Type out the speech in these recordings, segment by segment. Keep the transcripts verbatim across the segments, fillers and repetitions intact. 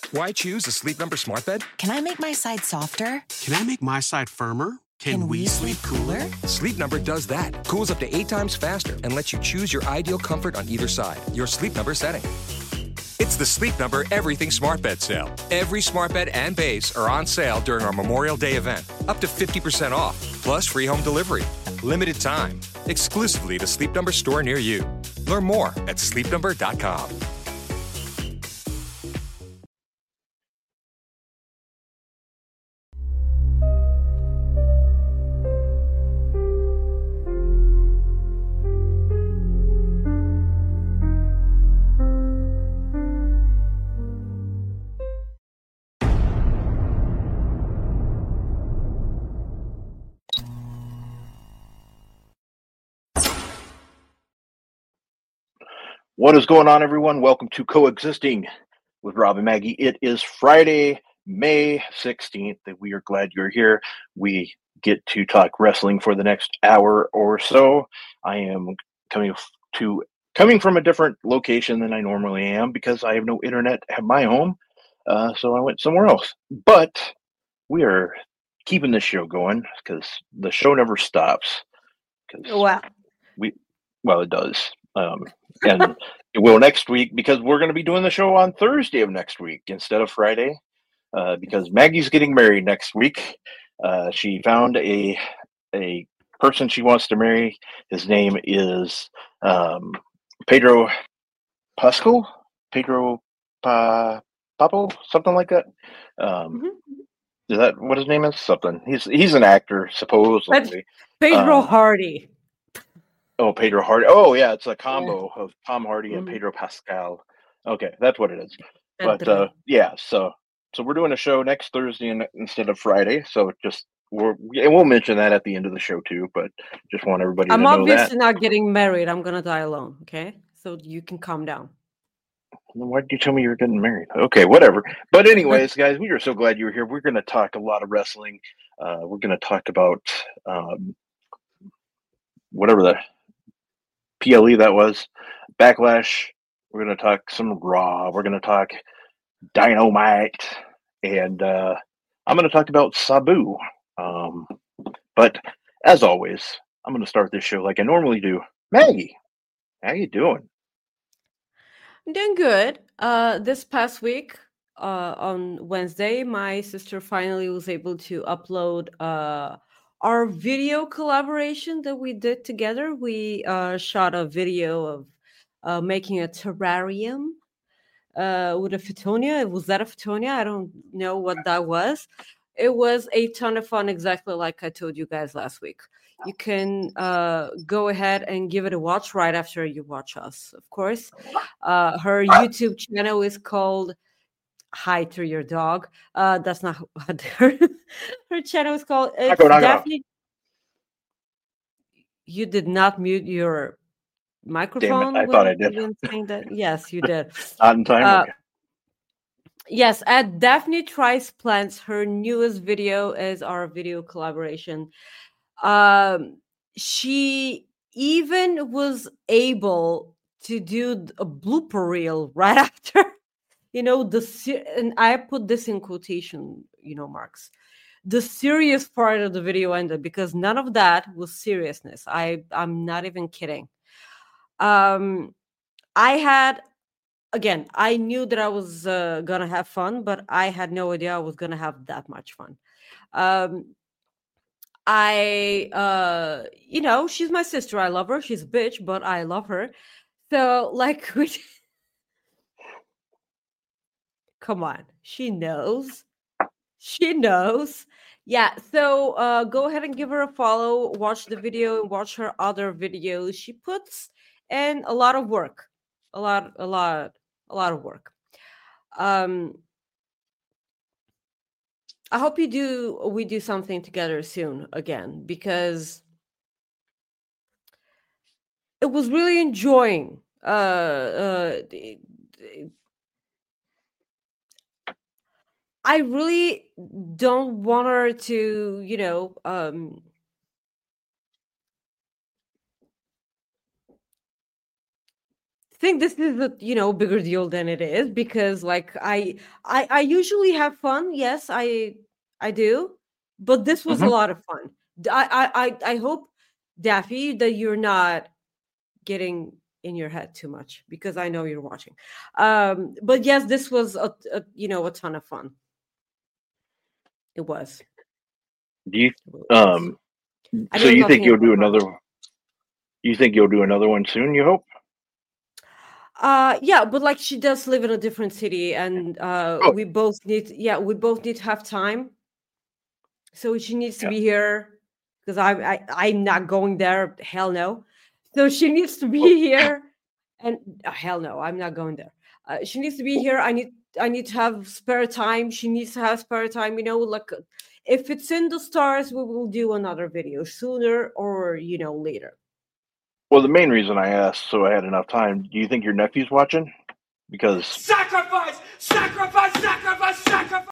Why choose a Sleep Number smart bed? Can I make my side softer? Can I make my side firmer? Can, Can we, we sleep cooler? Sleep Number does that. Cools up to eight times faster and lets you choose your ideal comfort on either side. Your Sleep Number setting. It's the Sleep Number Everything Smart Bed sale. Every smart bed and base are on sale during our Memorial Day event. Up to fifty percent off, plus free home delivery. Limited time. Exclusively the Sleep Number store near you. Learn more at sleep number dot com. What is going on, everyone? Welcome to Coexisting with Rob and Maggie. It is Friday, May sixteenth, and we are glad you're here. We get to talk wrestling for the next hour or so. I am coming to coming from a different location than I normally am because I have no internet at my home, uh, so I went somewhere else. But we are keeping this show going because the show never stops. Wow. We, well, it does. Um, and it will next week because we're going to be doing the show on Thursday of next week instead of Friday uh, because Maggie's getting married next week. Uh, she found a a person she wants to marry. His name is um, Pedro Pascal, Pedro pa- Papo, something like that. Um, mm-hmm. Is that what his name is? Something. He's he's an actor, supposedly. That's Pedro um, Hardy. Oh, Pedro Hardy. Oh, yeah, it's a combo yeah. of Tom Hardy and mm-hmm. Pedro Pascal. Okay, that's what it is. But uh, yeah, so so we're doing a show next Thursday in, instead of Friday. So just we're and we'll mention that at the end of the show too. But just want everybody I'm to know that. I'm obviously not getting married. I'm gonna die alone. Okay, so you can calm down. Why did you tell me you were getting married? Okay, whatever. But anyways, guys, we are so glad you're here. We're going to talk a lot of wrestling. Uh, we're going to talk about um, whatever the P L E that was, Backlash. We're going to talk some Raw. We're going to talk Dynamite. And uh, I'm going to talk about Sabu. Um, but as always, I'm going to start this show like I normally do. Maggie, how you doing? I'm doing good. Uh, this past week, uh, on Wednesday, my sister finally was able to upload uh, our video collaboration that we did together. We uh, shot a video of uh, making a terrarium uh, with a Fittonia. Was that a Fittonia? I don't know what that was. It was a ton of fun, exactly like I told you guys last week. You can uh, go ahead and give it a watch right after you watch us, of course. Uh, her YouTube channel is called Hi to Your Dog. Uh, that's not what her, her channel is called. It's Nago, Nago. Daphne. You did not mute your microphone. Damn it, I thought I did. Saying that? Yes, you did. Not in time. Uh, okay. Yes, at Daphne Tries Plants, her newest video is our video collaboration. Um, she even was able to do a blooper reel right after, you know, the and I put this in quotation, you know, marks. The serious part of the video ended because none of that was seriousness. I I'm not even kidding. Um, I had. Again, I knew that I was uh, going to have fun, but I had no idea I was going to have that much fun. Um, I, uh, you know, she's my sister. I love her. She's a bitch, but I love her. So, like, we... come on. She knows. She knows. Yeah, so uh, go ahead and give her a follow. Watch the video and watch her other videos. She puts in a lot of work. A lot, a lot. A lot of work. Um, I hope you do. We do something together soon again because it was really enjoying. Uh, uh, I really don't want her to, you know, um, think this is a you know bigger deal than it is because like I I I usually have fun. Yes, I I do, but this was a Mhm. lot of fun. D- I I I, I hope, Daffy, that you're not getting in your head too much because I know you're watching. Um, but yes, this was a, a you know a ton of fun. It was. Do you It was. um I so know you think nothing you'll do about another Russia. you think you'll do another one soon, you hope? Uh yeah, but like she does live in a different city and uh Oh, we both need yeah, we both need to have time. So she needs to yeah. be here because I, I I'm not going there. Hell no. So she needs to Well, be here, and uh, hell no, I'm not going there. Uh, she needs to be here. I need I need to have spare time. She needs to have spare time. You know, like uh, if it's in the stars, we will do another video sooner or you know later. well, the main reason I asked so I had enough time, do you think your nephew's watching? Because Sacrifice! Sacrifice! Sacrifice! Sacrifice!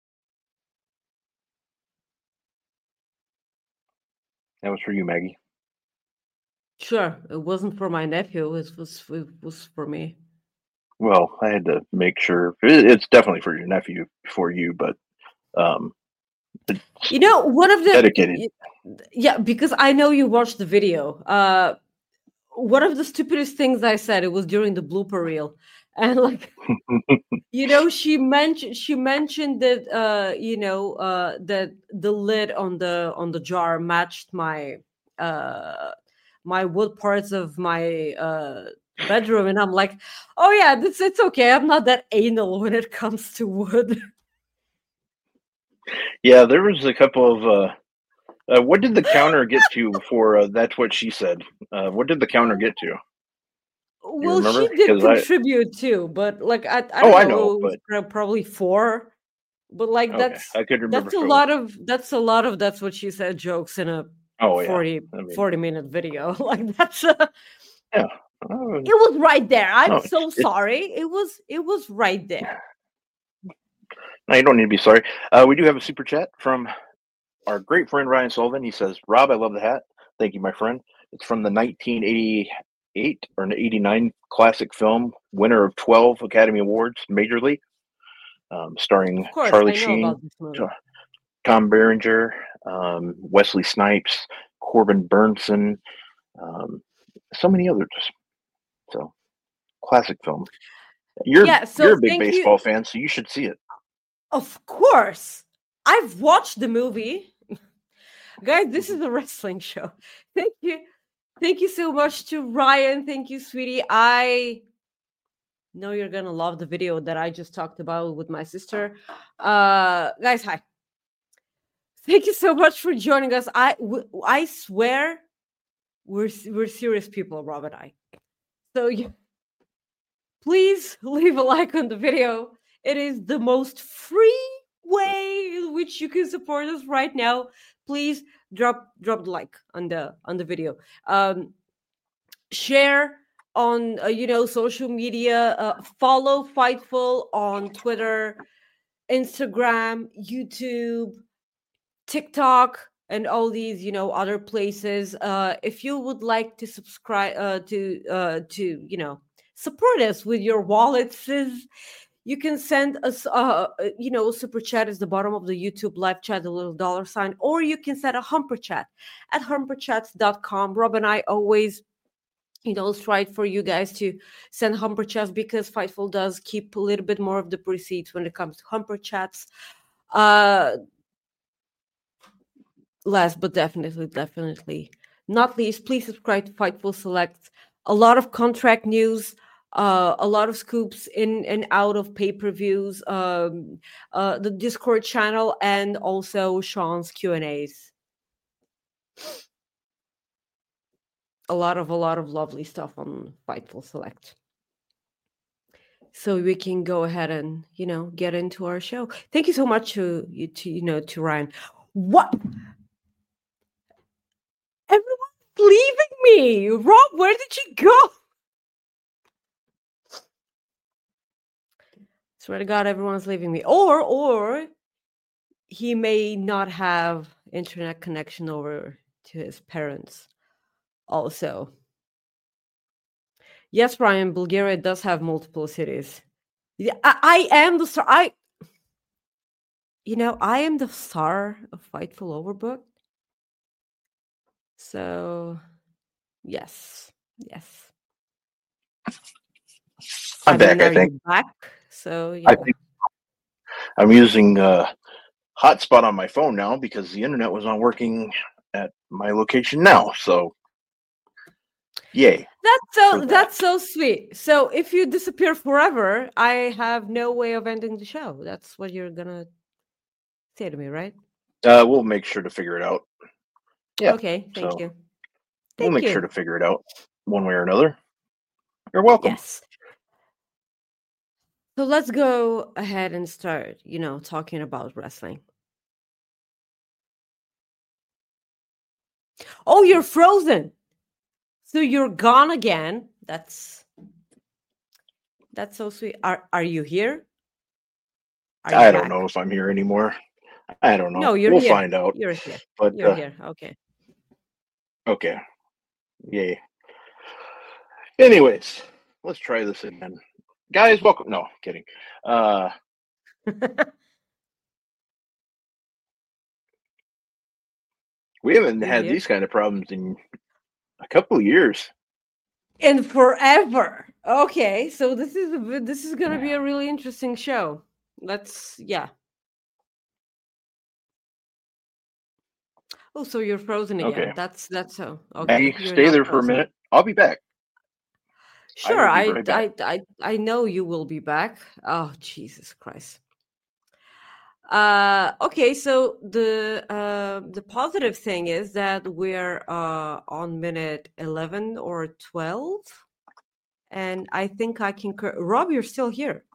that was for you, Maggie. Sure, it wasn't for my nephew. It was it was for me. Well, I had to make sure it, it's definitely for your nephew for you, but um it's You know, one of the dedicated. y- yeah, because I know you watched the video. Uh, one of the stupidest things I said, it was during the blooper reel, and like you know, she mentioned she mentioned that uh, you know uh, that the lid on the on the jar matched my uh, my wood parts of my uh, bedroom, and I'm like, oh yeah, this it's okay. I'm not that anal when it comes to wood. Yeah, there was a couple of uh Uh, what did the counter get to for uh, that's what she said? Uh, what did the counter get to? Do you Well, she remember? did Because I contribute too, but like I, I oh don't I know, know, it was but pro- probably four. But like okay, that's I could remember that's a Phil. lot of that's a lot of that's what she said jokes in a Oh yeah, forty I mean forty minute video. Like that's a, yeah. Oh, it was right there. I'm no, it's, so it's sorry. It was it was right there. no, you don't need to be sorry. Uh, we do have a super chat from our great friend Ryan Sullivan. He says, "Rob, I love the hat. Thank you, my friend. It's from the nineteen eighty-eight or eighty-nine classic film, winner of twelve Academy Awards, Major League, um, starring Of course, Charlie I know Sheen, about this movie. Tom Berenger, um, Wesley Snipes, Corbin Burnson, um, so many others. So classic film. You're Yeah, you're so a big thank baseball you. fan, so you should see it. Of course. I've watched the movie. Guys, this is a wrestling show. Thank you. Thank you so much to Ryan. Thank you, sweetie. I know you're gonna love the video that I just talked about with my sister. Uh guys, hi. Thank you so much for joining us. I w- I swear we're s- we're serious people, Rob and I. So you please leave a like on the video. It is the most free way in which you can support us right now. Please drop drop the like on the on the video. Um, share on uh, you know social media. Uh, follow Fightful on Twitter, Instagram, YouTube, TikTok, and all these you know other places. Uh, if you would like to subscribe uh, to uh, to you know support us with your wallets, you can send us uh uh, you know super chat is the bottom of the YouTube live chat, the little dollar sign, or you can send a humper chat at humperchats dot com. Rob and I always you know strive for you guys to send humper chats because Fightful does keep a little bit more of the proceeds when it comes to humper chats. Uh last but definitely definitely not least, please subscribe to Fightful Select. A lot of contract news, uh, a lot of scoops in and out of pay-per-views, um, uh, the Discord channel, and also Sean's Q and A's. A lot of a lot of lovely stuff on Fightful Select. So we can go ahead and you know get into our show. Thank you so much to you to you know to Ryan. What? Everyone's leaving me. Rob, where did you go? Swear to God, everyone's leaving me. Or or he may not have internet connection over to his parents also. Yes, Brian, Bulgaria does have multiple cities. Yeah, I, I am the star. I, you know, I am the star of Fightful Overbooked. So, yes, yes. I'm I back, mean, I are think. you back? So, I yeah. think I'm using uh, hotspot on my phone now because the internet was not working at my location now. So, yay. That's for so that. that's so sweet. So if you disappear forever, I have no way of ending the show. That's what you're gonna say to me, right? Uh, we'll make sure to figure it out. Yeah. Okay, thank So you. we'll Thank make you. sure to figure it out one way or another. You're welcome. Yes. So let's go ahead and start, you know, talking about wrestling. Oh, you're frozen. So you're gone again. That's that's so sweet. Are are you here? Are you I don't back? know if I'm here anymore. I don't know. No, you're we'll here. find out. You're here. But You're uh, here. Okay. okay. Yay. Anyways, let's try this again. Guys, welcome. No, kidding. Uh, we haven't You're had here. these kind of problems in a couple of years. And forever. Okay, so this is a, bit- this is gonna be a really interesting show. Let's yeah. Oh, so you're frozen again. Okay. That's that's so okay. Maggie, You're stay not there for a frozen. minute. I'll be back. Sure, I I will be right I, I I know you will be back. Oh Jesus Christ. Uh okay, so the uh the positive thing is that we're uh on minute eleven or twelve, and I think I can cur- Rob, you're still here.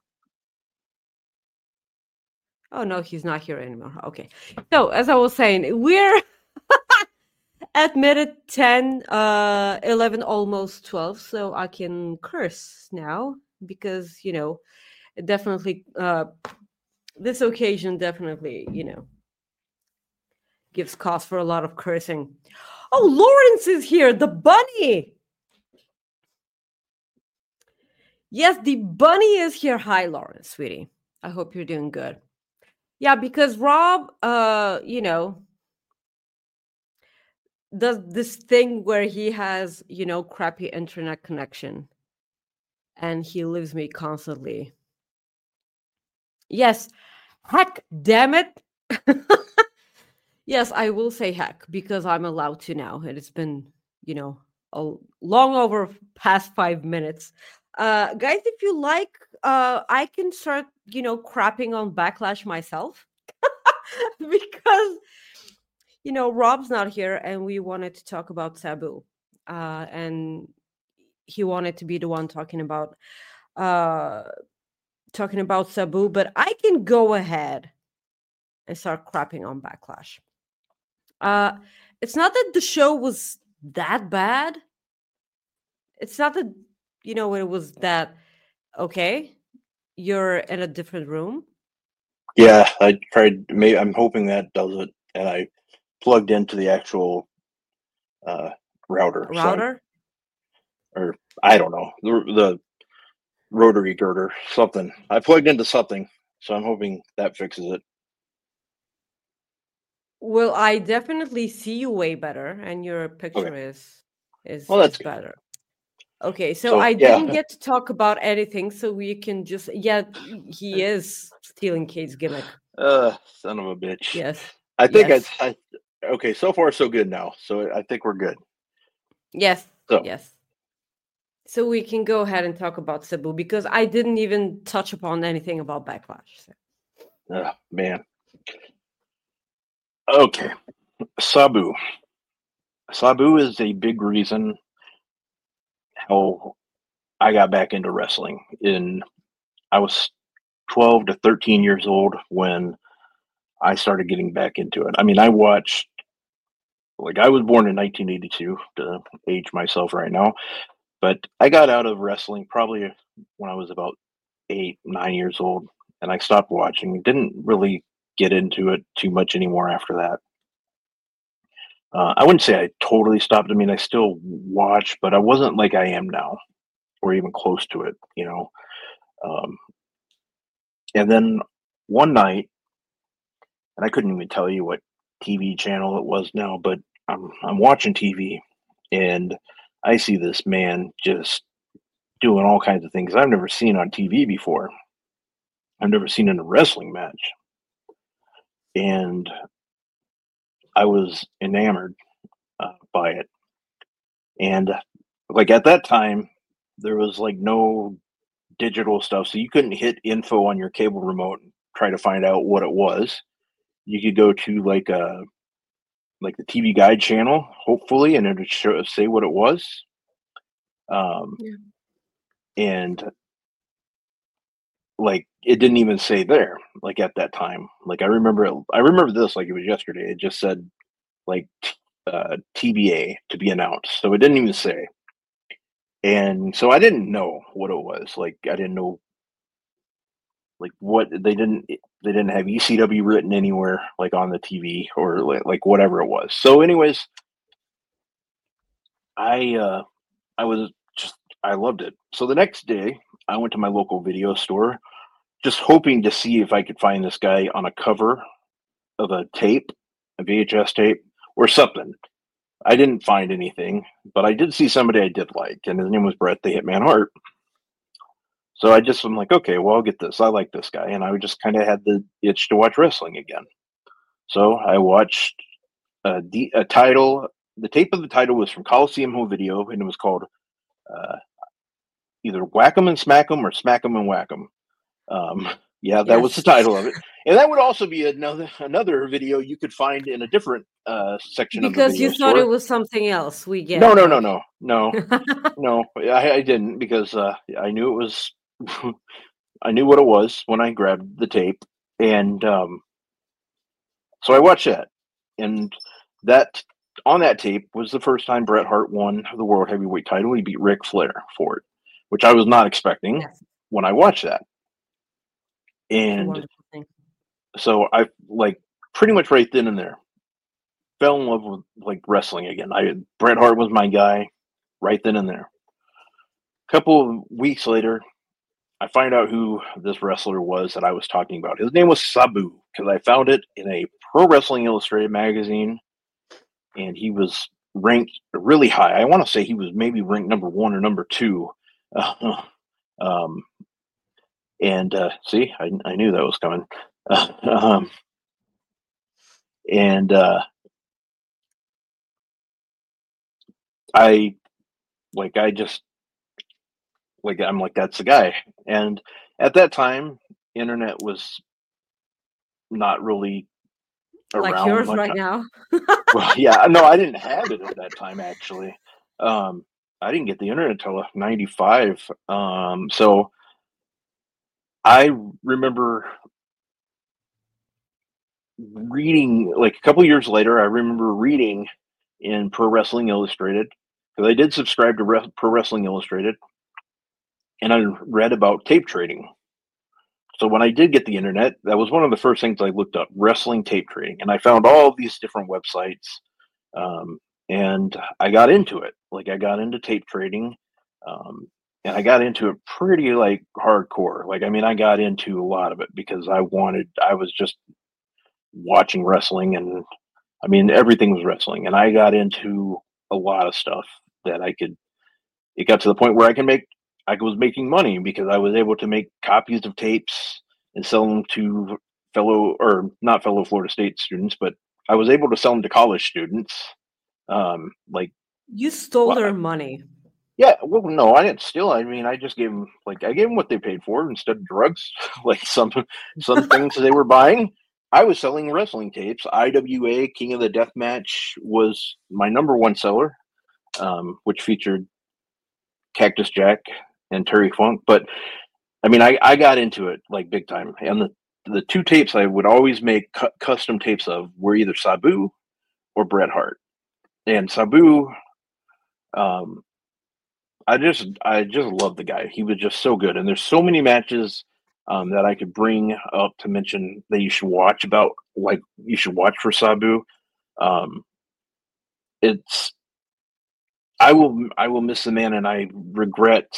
Oh no, he's not here anymore. Okay. So as I was saying, we're at minute ten, uh eleven, almost twelve, so I can curse now because, you know, it definitely uh this occasion definitely, you know, gives cause for a lot of cursing. Oh, Lawrence is here, the bunny. Yes, the bunny is here. Hi, Lawrence, sweetie. I hope you're doing good. Yeah, because Rob, uh, you know, does this thing where he has, you know, crappy internet connection and he leaves me constantly. Yes, heck, damn it. Yes, I will say heck because I'm allowed to now. And it's been, you know, a long over past five minutes. Uh, guys, if you like, uh, I can start, you know, crapping on Backlash myself because, you know, Rob's not here and we wanted to talk about Sabu. Uh, and he wanted to be the one talking about uh talking about Sabu, but I can go ahead and start crapping on Backlash. Uh it's not that the show was that bad. It's not that, you know, it was that okay. You're in a different room. Yeah, I tried. Maybe I'm hoping that does it, and I plugged into the actual uh, router. Router? So, or I don't know the, the rotary girder, something. I plugged into something, so I'm hoping that fixes it. Well, I definitely see you way better, and your picture Okay. is is, Well, that's is good. better. Okay, so, So, I yeah. didn't get to talk about anything, so we can just yeah, he is stealing Kate's gimmick. Uh, son of a bitch. Yes. I think yes. I, I. Okay, so far so good now. So I think we're good. Yes. So. Yes. So we can go ahead and talk about Sabu because I didn't even touch upon anything about Backlash. So. Oh, man. Okay, Sabu. Sabu is a big reason how I got back into wrestling. In I was twelve to thirteen years old when I started getting back into it. I mean, I watched, like, I was born in nineteen eighty-two to age myself right now, but I got out of wrestling probably when I was about eight, nine years old, and I stopped watching. Didn't really get into it too much anymore after that. Uh, I wouldn't say I totally stopped. I mean, I still watch, but I wasn't like I am now. or even close to it, you know. Um, and then one night, and I couldn't even tell you what T V channel it was now, but I'm I'm watching T V, and I see this man just doing all kinds of things I've never seen on T V before. I've never seen in a wrestling match, and I was enamored uh, by it. And like at that time, there was like no digital stuff, so you couldn't hit info on your cable remote and try to find out what it was. You could go to like a like the T V Guide channel, hopefully, and it would show say what it was. Um, Yeah. and like it didn't even say there, like at that time. Like I remember, it, I remember this like it was yesterday. It just said like uh, T B A to be announced, so it didn't even say. And so I didn't know what it was. Like I didn't know like what they didn't they didn't have E C W written anywhere like on the T V or like, like whatever it was. So anyways, I uh I was just I loved it. So the next day I went to my local video store just hoping to see if I could find this guy on a cover of a tape, a V H S tape or something. I didn't find anything, but I did see somebody I did like, and his name was Bret the Hitman Hart. So I just am like, okay, well, I'll get this. I like this guy. And I just kind of had the itch to watch wrestling again. So I watched a, de- a title. The tape of the title was from Coliseum Home Video, and it was called uh, either Whack 'em and Smack 'em or Smack 'em and Whack 'em. Um, yeah, that yes. was the title of it. And that would also be another another video you could find in a different uh, section because of the video you thought store. It was something else. We get no, no, no, no, no, no. I, I didn't because uh, I knew it was. I knew what it was when I grabbed the tape, and um, so I watched that. And that on that tape was the first time Bret Hart won the World Heavyweight title. He beat Ric Flair for it, which I was not expecting yes. when I watched that. And so I like pretty much right then and there fell in love with like wrestling again. I Bret Hart was my guy right then and there. A couple of weeks later, I find out who this wrestler was that I was talking about. His name was Sabu, because I found it in a Pro Wrestling Illustrated magazine, and he was ranked really high. I want to say he was maybe ranked number one or number two. Uh, um, and uh, see, I, I knew that was coming. Uh, um, and uh, I, like, I just, like, I'm like, that's the guy. And at that time, internet was not really around. Like yours much. right now? Well, yeah, no, I didn't have it at that time, actually. Um, I didn't get the internet until ninety-five. Um, so I remember reading, like a couple years later, I remember reading in Pro Wrestling Illustrated, because I did subscribe to Re- Pro Wrestling Illustrated, and I read about tape trading. So when I did get the internet, that was one of the first things I looked up, wrestling tape trading. And I found all these different websites, um, and I got into it. Like I got into tape trading, um, and I got into it pretty like hardcore. Like, I mean, I got into a lot of it because I wanted, I was just watching wrestling, and I mean, everything was wrestling. And I got into a lot of stuff that I could, it got to the point where I can make, I was making money because I was able to make copies of tapes and sell them to fellow, or not fellow Florida State students, but I was able to sell them to college students. Um, like you stole well, their money. Yeah, well, no, I didn't steal. I mean, I just gave them, like, I gave them what they paid for instead of drugs. Like some some things they were buying. I was selling wrestling tapes. I W A King of the Death Match was my number one seller, um, which featured Cactus Jack and Terry Funk. But I mean, I, I got into it like big time. And the, the two tapes I would always make cu- custom tapes of were either Sabu or Bret Hart. And Sabu, um, I just I just love the guy. He was just so good. And there's so many matches um, that I could bring up to mention that you should watch about, like you should watch for Sabu. Um, it's I will I will miss the man, and I regret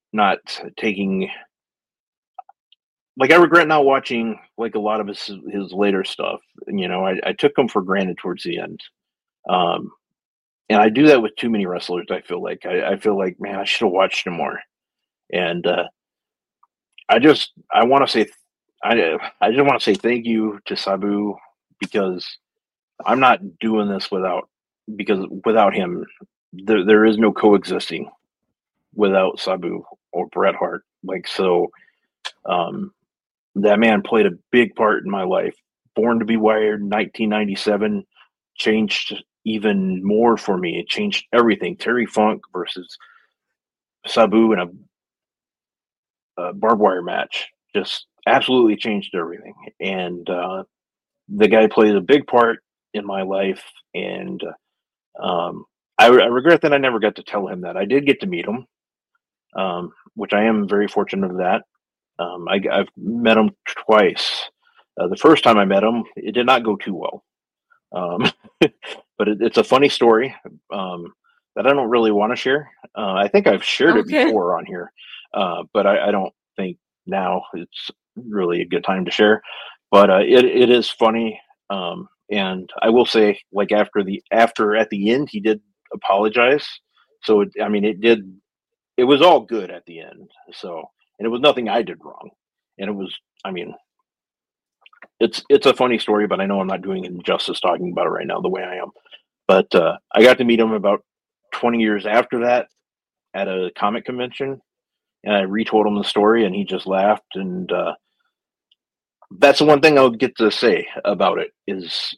not taking. Like I regret not watching like a lot of his his later stuff. You know, I, I took him for granted towards the end, um, and I do that with too many wrestlers. I feel like I, I feel like man, I should have watched him more. And uh, I just I want to say I I just want to say thank you to Sabu because I'm not doing this without because without him there there is no coexisting without Sabu or Bret Hart. Like so, um, that man played a big part in my life. Born to be Wired, nineteen ninety-seven, changed even more for me. It changed everything. Terry Funk versus Sabu in a Uh, barbed wire match just absolutely changed everything, and uh, the guy played a big part in my life. And um, I, I regret that I never got to tell him that. I did get to meet him, um, which I am very fortunate of that. Um, I, I've met him twice. Uh, the first time I met him, it did not go too well, um, but it, it's a funny story um, that I don't really want to share. Uh, I think I've shared Okay. it before on here. Uh, but I, I don't think now it's really a good time to share. But uh, it it is funny, um, and I will say, like after the after at the end, he did apologize. So it, I mean, it did. It was all good at the end. So and it was nothing I did wrong, and it was. I mean, it's it's a funny story, but I know I'm not doing it justice talking about it right now the way I am. But uh, I got to meet him about twenty years after that at a comic convention. And I retold him the story, and he just laughed. And uh, that's the one thing I would get to say about it is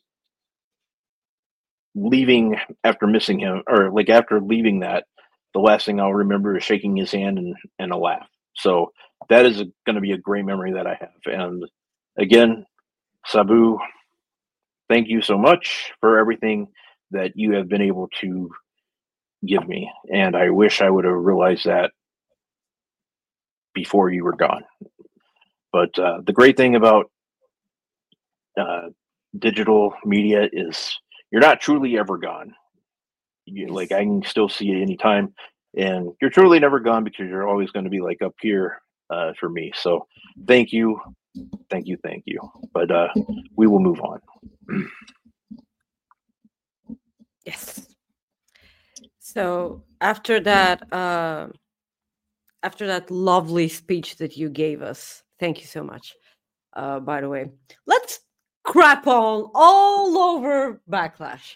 leaving after missing him, or like after leaving that, the last thing I'll remember is shaking his hand and, and a laugh. So that is going to be a great memory that I have. And again, Sabu, thank you so much for everything that you have been able to give me. And I wish I would have realized that before you were gone. But uh, the great thing about uh, digital media is you're not truly ever gone. You, like I can still see you anytime, and you're truly never gone because you're always going to be like up here uh, for me. So thank you, thank you, thank you. But uh, we will move on. Yes. So after that, uh, after that lovely speech that you gave us, thank you so much. Uh, by the way, let's crap on all over Backlash.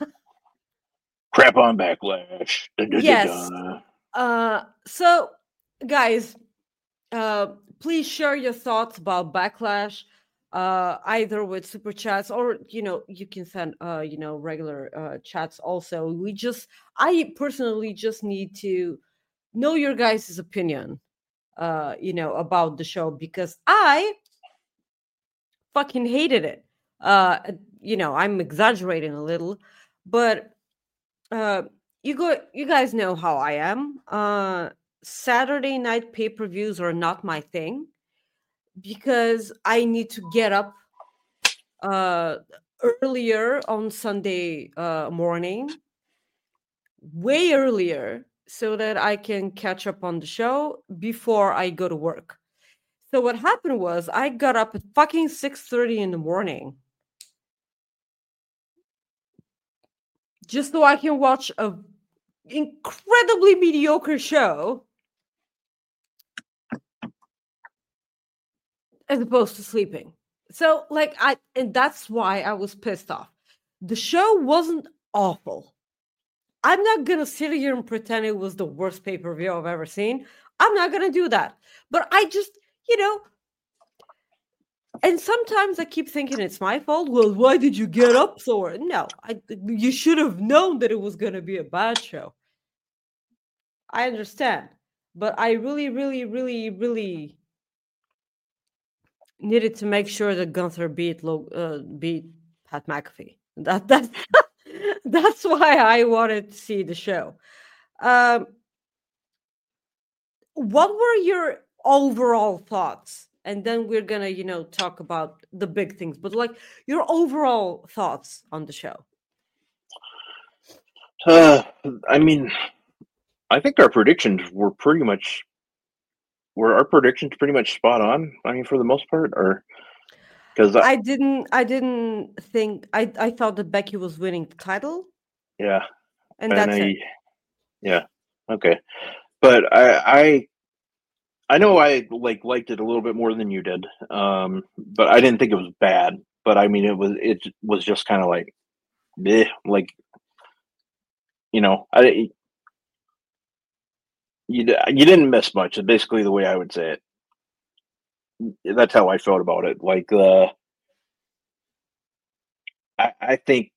Crap on Backlash. Da-da-da-da. Yes. Uh, so, guys, uh, please share your thoughts about Backlash, uh, either with super chats or you know you can send uh, you know regular uh, chats. Also, we just I personally just need to know your guys' opinion, uh, you know, about the show because I fucking hated it. Uh, you know, I'm exaggerating a little, but uh, you go, you guys know how I am. Uh, Saturday night pay-per-views are not my thing because I need to get up uh, earlier on Sunday uh, morning, way earlier, so that I can catch up on the show before I go to work. So what happened was I got up at fucking six thirty in the morning just so I can watch a incredibly mediocre show as opposed to sleeping. So like I and that's why I was pissed off. The show wasn't awful. I'm not gonna sit here and pretend it was the worst pay-per-view I've ever seen. I'm not gonna do that. But I just, you know, and sometimes I keep thinking it's my fault. Well, why did you get up so early? No, I, you should have known that it was gonna be a bad show. I understand, but I really, really, really, really needed to make sure that Gunther beat uh, beat Pat McAfee. That that's that's why I wanted to see the show. Um, what were your overall thoughts? And then we're gonna, you know, talk about the big things. But like your overall thoughts on the show. Uh, I mean, I think our predictions were pretty much were our predictions pretty much spot on? I mean, for the most part, or because I didn't I didn't think I I thought that Becky was winning the title, yeah, and and that's I it. yeah, okay, but I I I know I like liked it a little bit more than you did, um, but I didn't think it was bad. But I mean, it was it was just kind of like, eh, like you know, I you d- you didn't miss much. Is basically the way I would say it. That's how I felt about it. Like uh, I I think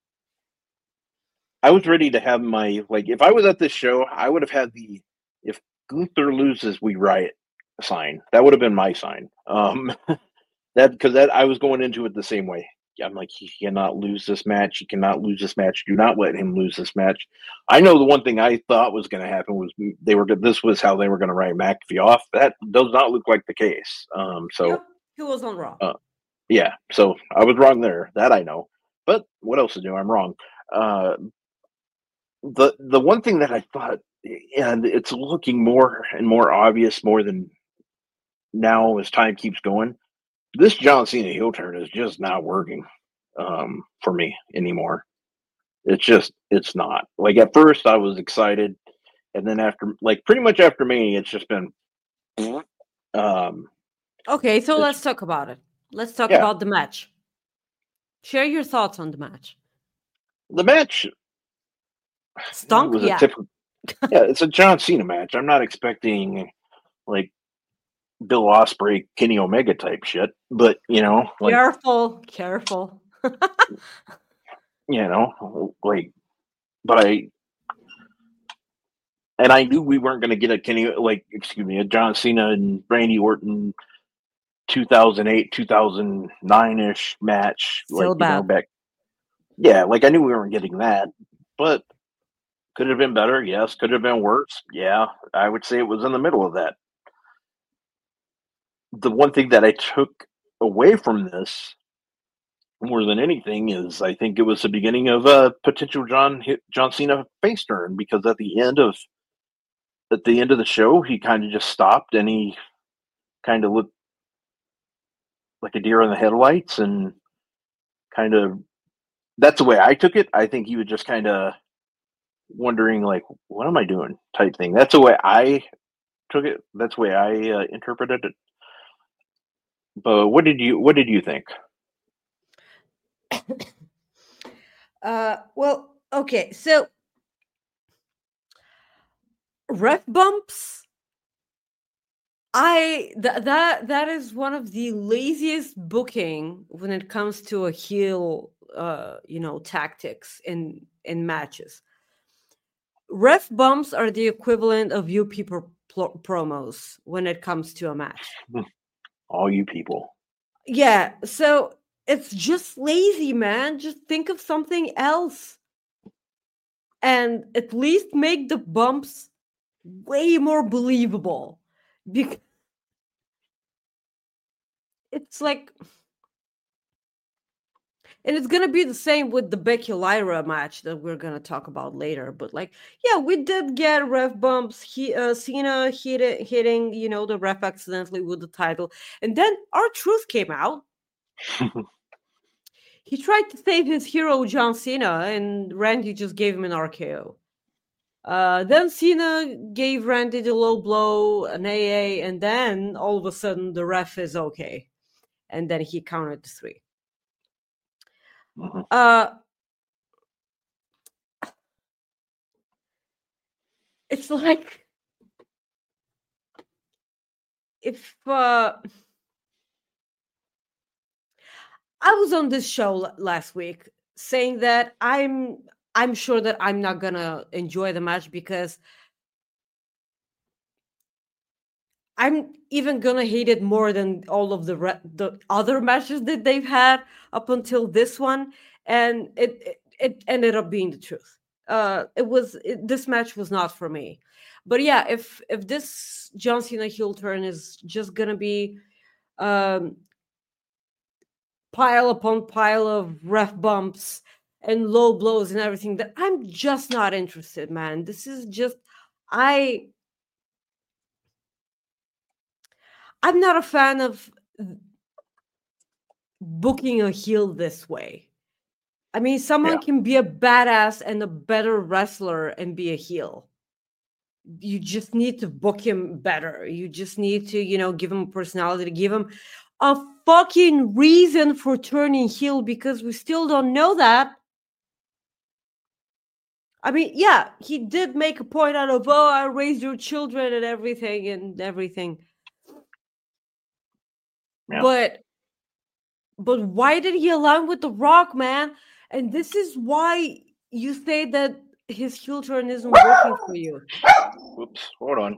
I was ready to have my like if I was at this show, I would have had the if Gunther loses, we riot sign. That would have been my sign. Um, that because that I was going into it the same way. I'm like, he cannot lose this match. He cannot lose this match. Do not let him lose this match. I know the one thing I thought was going to happen was they were this was how they were going to write McAfee off. That does not look like the case. Um, so Yep, he was on Raw. uh, yeah, so I was wrong there. That I know. But what else is new? I'm wrong. Uh, the the one thing that I thought, and it's looking more and more obvious more than now as time keeps going. This John Cena heel turn is just not working um, for me anymore. It's just it's not. Like at first I was excited, and then after like pretty much after me, it's just been. Um, Okay, so it's, let's talk about it. Let's talk yeah, about the match. Share your thoughts on the match. the match Stunk? was a Yeah. typical. Yeah, it's a John Cena match. I'm not expecting like Bill Ospreay, Kenny Omega type shit, but you know, like Careful, careful. you know, like, but I and I knew we weren't going to get a Kenny, like, excuse me, a John Cena and Randy Orton two thousand eight, two thousand nine ish match, Still like you know, bad. back. Yeah, like I knew we weren't getting that, but could it have been better? Yes. Could it have been worse? Yeah, I would say it was in the middle of that. The one thing that I took away from this more than anything is I think it was the beginning of a potential John John Cena face turn because at the end of at the end of the show he kind of just stopped and he kind of looked like a deer in the headlights and kind of that's the way I took it. I think he was just kind of wondering like what am I doing type thing. That's the way I took it. That's the way I uh, interpreted it. But what did you what did you think? uh well, okay, so ref bumps, I th- that that is one of the laziest booking when it comes to a heel uh you know tactics in in matches. Ref bumps are the equivalent of U P pro- pro- promos when it comes to a match. All you people. Yeah, so it's just lazy, man. Just think of something else and at least make the bumps way more believable. Because it's like, and it's gonna be the same with the Becky Lyra match that we're gonna talk about later. But like, yeah, we did get ref bumps. He, uh, Cena hit, hitting, you know, the ref accidentally with the title, and then R-Truth came out. He tried to save his hero John Cena, and Randy just gave him an R K O. Uh, then Cena gave Randy the low blow, an A A, and then all of a sudden the ref is okay, and then he counted to three. Mm-hmm. Uh, it's like if uh, I was on this show l- last week saying that I'm I'm sure that I'm not gonna enjoy the match because I'm even gonna hate it more than all of the re- the other matches that they've had up until this one, and it it, it ended up being the truth. Uh, it was it, this match was not for me, but yeah, if if this John Cena heel turn is just gonna be um, pile upon pile of ref bumps and low blows and everything, that I'm just not interested, man. This is just I I'm not a fan of booking a heel this way. I mean, someone Yeah. can be a badass and a better wrestler and be a heel. You just need to book him better. You just need to, you know, give him a personality, to give him a fucking reason for turning heel, because we still don't know that. I mean, yeah, he did make a point out of, oh, I raised your children and everything and everything. Yeah. But but why did he align with The Rock, man? And this is why you say that his heel turn isn't working for you. Oops, hold on.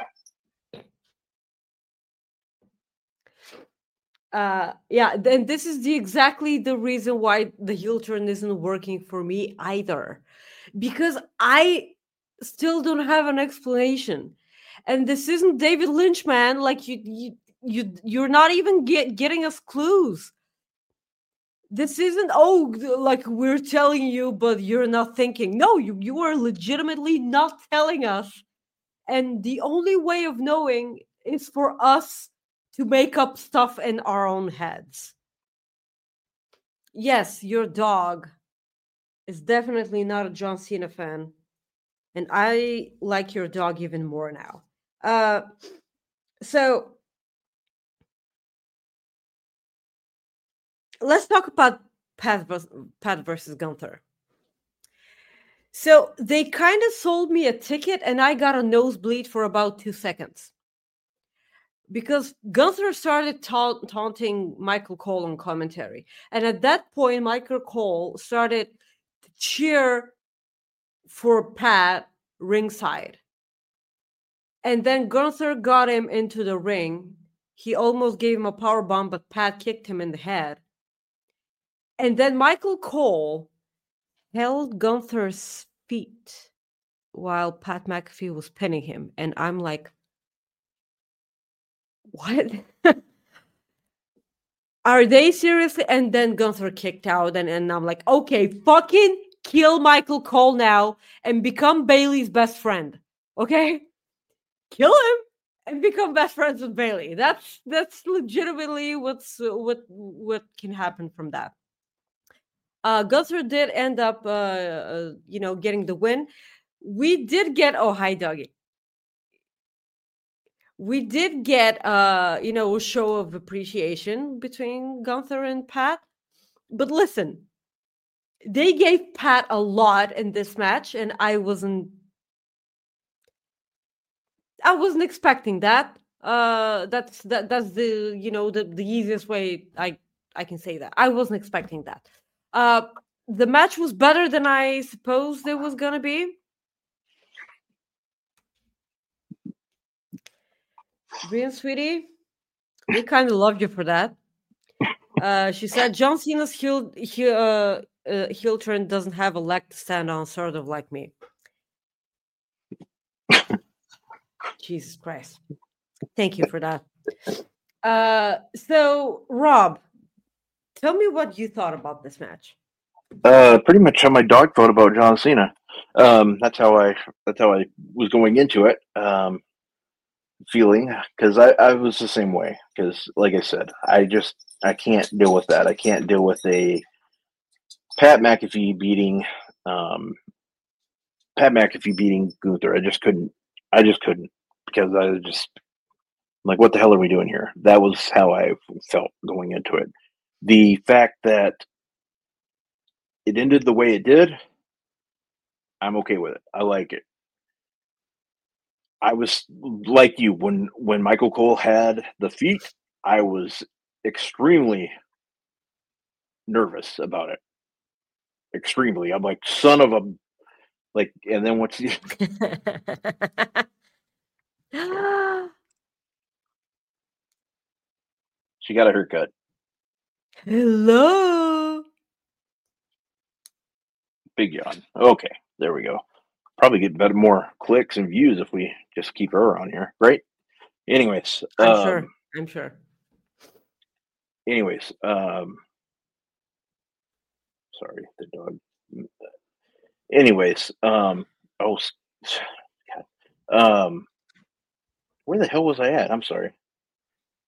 Uh yeah, then this is the exactly the reason why the heel turn isn't working for me either. Because I still don't have an explanation. And this isn't David Lynch, man. Like you you you you're not even get, getting us clues. This isn't, oh, like we're telling you, but you're not thinking. No, you, you are legitimately not telling us. And the only way of knowing is for us to make up stuff in our own heads. Yes, your dog is definitely not a John Cena fan. And I like your dog even more now. Uh, so let's talk about Pat versus, Pat versus Gunther. So they kind of sold me a ticket and I got a nosebleed for about two seconds. Because Gunther started ta- taunting Michael Cole on commentary. And at that point, Michael Cole started to cheer for Pat ringside. And then Gunther got him into the ring. He almost gave him a power bomb, but Pat kicked him in the head. And then Michael Cole held Gunther's feet while Pat McAfee was pinning him. And I'm like, what? Are they seriously? And then Gunther kicked out. And, and I'm like, okay, fucking kill Michael Cole now and become Bailey's best friend. Okay? Kill him and become best friends with Bailey. That's that's legitimately what's uh, what what can happen from that. Uh, Gunther did end up, uh, uh, you know, getting the win. We did get, oh, hi, Dougie. We did get, uh, you know, a show of appreciation between Gunther and Pat. But listen, they gave Pat a lot in this match, and I wasn't, I wasn't expecting that. Uh, that's that. That's the, you know, the the easiest way I I can say that. I wasn't expecting that. Uh, the match was better than I supposed it was gonna be. Brian, sweetie, we kind of love you for that. Uh, she said John Cena's heel, heel, uh, uh, heel turn doesn't have a leg to stand on, sort of like me. Jesus Christ. Thank you for that. Uh, so, Rob, tell me what you thought about this match. Uh, pretty much how my dog thought about John Cena. Um, that's how I that's how I was going into it. Um, feeling because I, I was the same way. Because, like I said, I just I can't deal with that. I can't deal with a Pat McAfee beating um, Pat McAfee beating Gunther. I just couldn't. I just couldn't because I was just like, what the hell are we doing here? That was how I felt going into it. The fact that it ended the way it did, I'm okay with it. I like it. I was like you when when Michael Cole had the feet. I was extremely nervous about it. Extremely. I'm like, son of a like. And then once you, she got a haircut. Hello. Big yawn. Okay, there we go. Probably get better, more clicks and views if we just keep her on here, right? Anyways, I'm um, sure. I'm sure. Anyways, um, sorry, the dog. Anyways, um, oh, God. um, where the hell was I at? I'm sorry.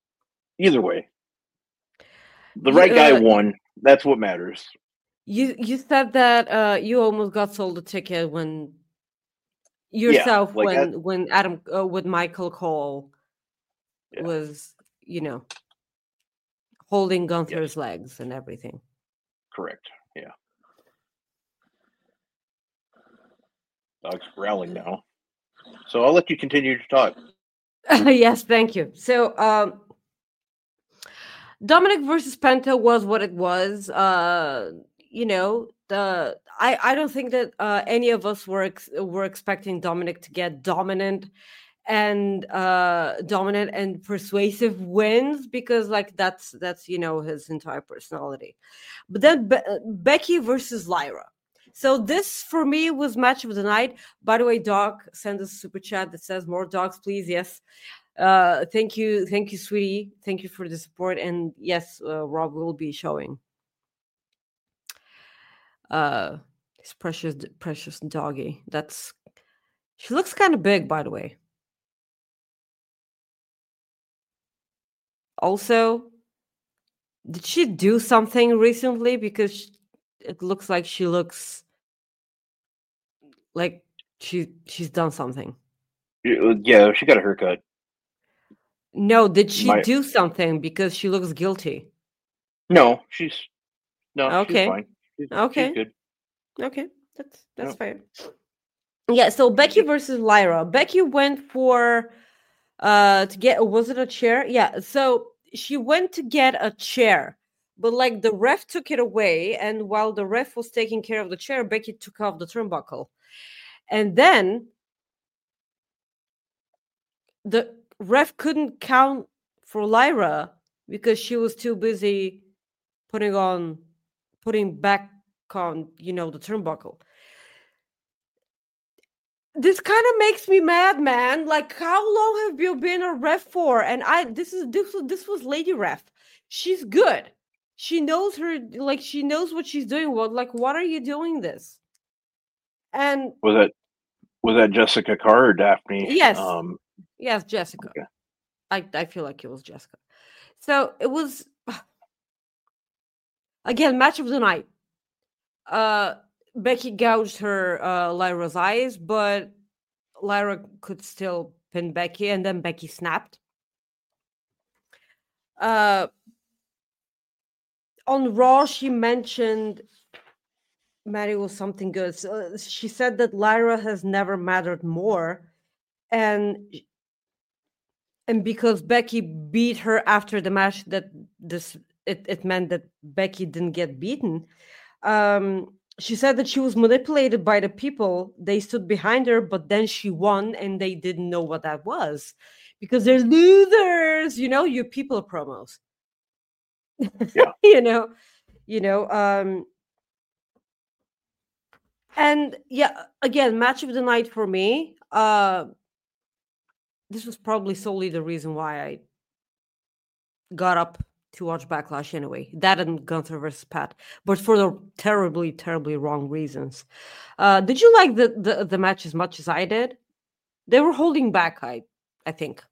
either way, the You, right guy uh, won. That's what matters. you you said that uh, you almost got sold a ticket when Yeah, yourself like I, when when Adam uh, with Michael Cole yeah, was, you know, holding yes, Gunther's legs and everything. correct. Yeah, dog's growling now. So I'll let you continue to talk. Yes, thank you. So, um, Dominic versus Penta was what it was. Uh, you know, the I I don't think that uh, any of us were ex- were expecting Dominic to get dominant and uh dominant and persuasive wins, because like that's that's you know his entire personality. But then Be- uh, Becky versus Lyra. So this for me was match of the night. By the way, Doc sent us a super chat that says more dogs, please. Yes. Uh, thank you, thank you, sweetie. Thank you for the support. And yes, uh, Rob will be showing uh his precious, precious doggy. That's she looks kind of big, by the way. Also, did she do something recently? Because sh- it looks like she looks like she she's done something. Yeah, she got a haircut. No, did she My do something? Because she looks guilty. no, she's no, she's Okay, fine. She's, she's okay, good. okay. That's that's No, fair. Yeah. So she's Becky good. versus Lyra. Becky went for uh to get, was it a chair? Yeah. So she went to get a chair, but like the ref took it away, and while the ref was taking care of the chair, Becky took off the turnbuckle. And then the ref couldn't count for Lyra because she was too busy putting on, putting back on, you know, the turnbuckle. This kind of makes me mad, man. Like, how long have you been a ref for? And I, this is this was this was Lady Ref. She's good. She knows her, like she knows what she's doing. What, like, what are you doing this? And Was that was that Jessica Carr or Daphne? yes, Um, yes, Jessica. okay. I I feel like it was Jessica. So it was again match of the night. Uh, Becky gouged her uh, Lyra's eyes, but Lyra could still pin Becky, and then Becky snapped. Uh, on Raw, she mentioned Maddie was something good. So she said that Lyra has never mattered more, and and because Becky beat her after the match, that this it, it meant that Becky didn't get beaten. Um, she said that she was manipulated by the people. They stood behind her, but then she won, and they didn't know what that was because they're losers. You know, you people promos. Yeah. you know, you know. Um, and yeah, again, match of the night for me. Uh, this was probably solely the reason why I got up to watch Backlash anyway. That and Gunther versus Pat, but for the terribly, terribly wrong reasons. Uh, did you like the, the the match as much as I did? They were holding back, I I think.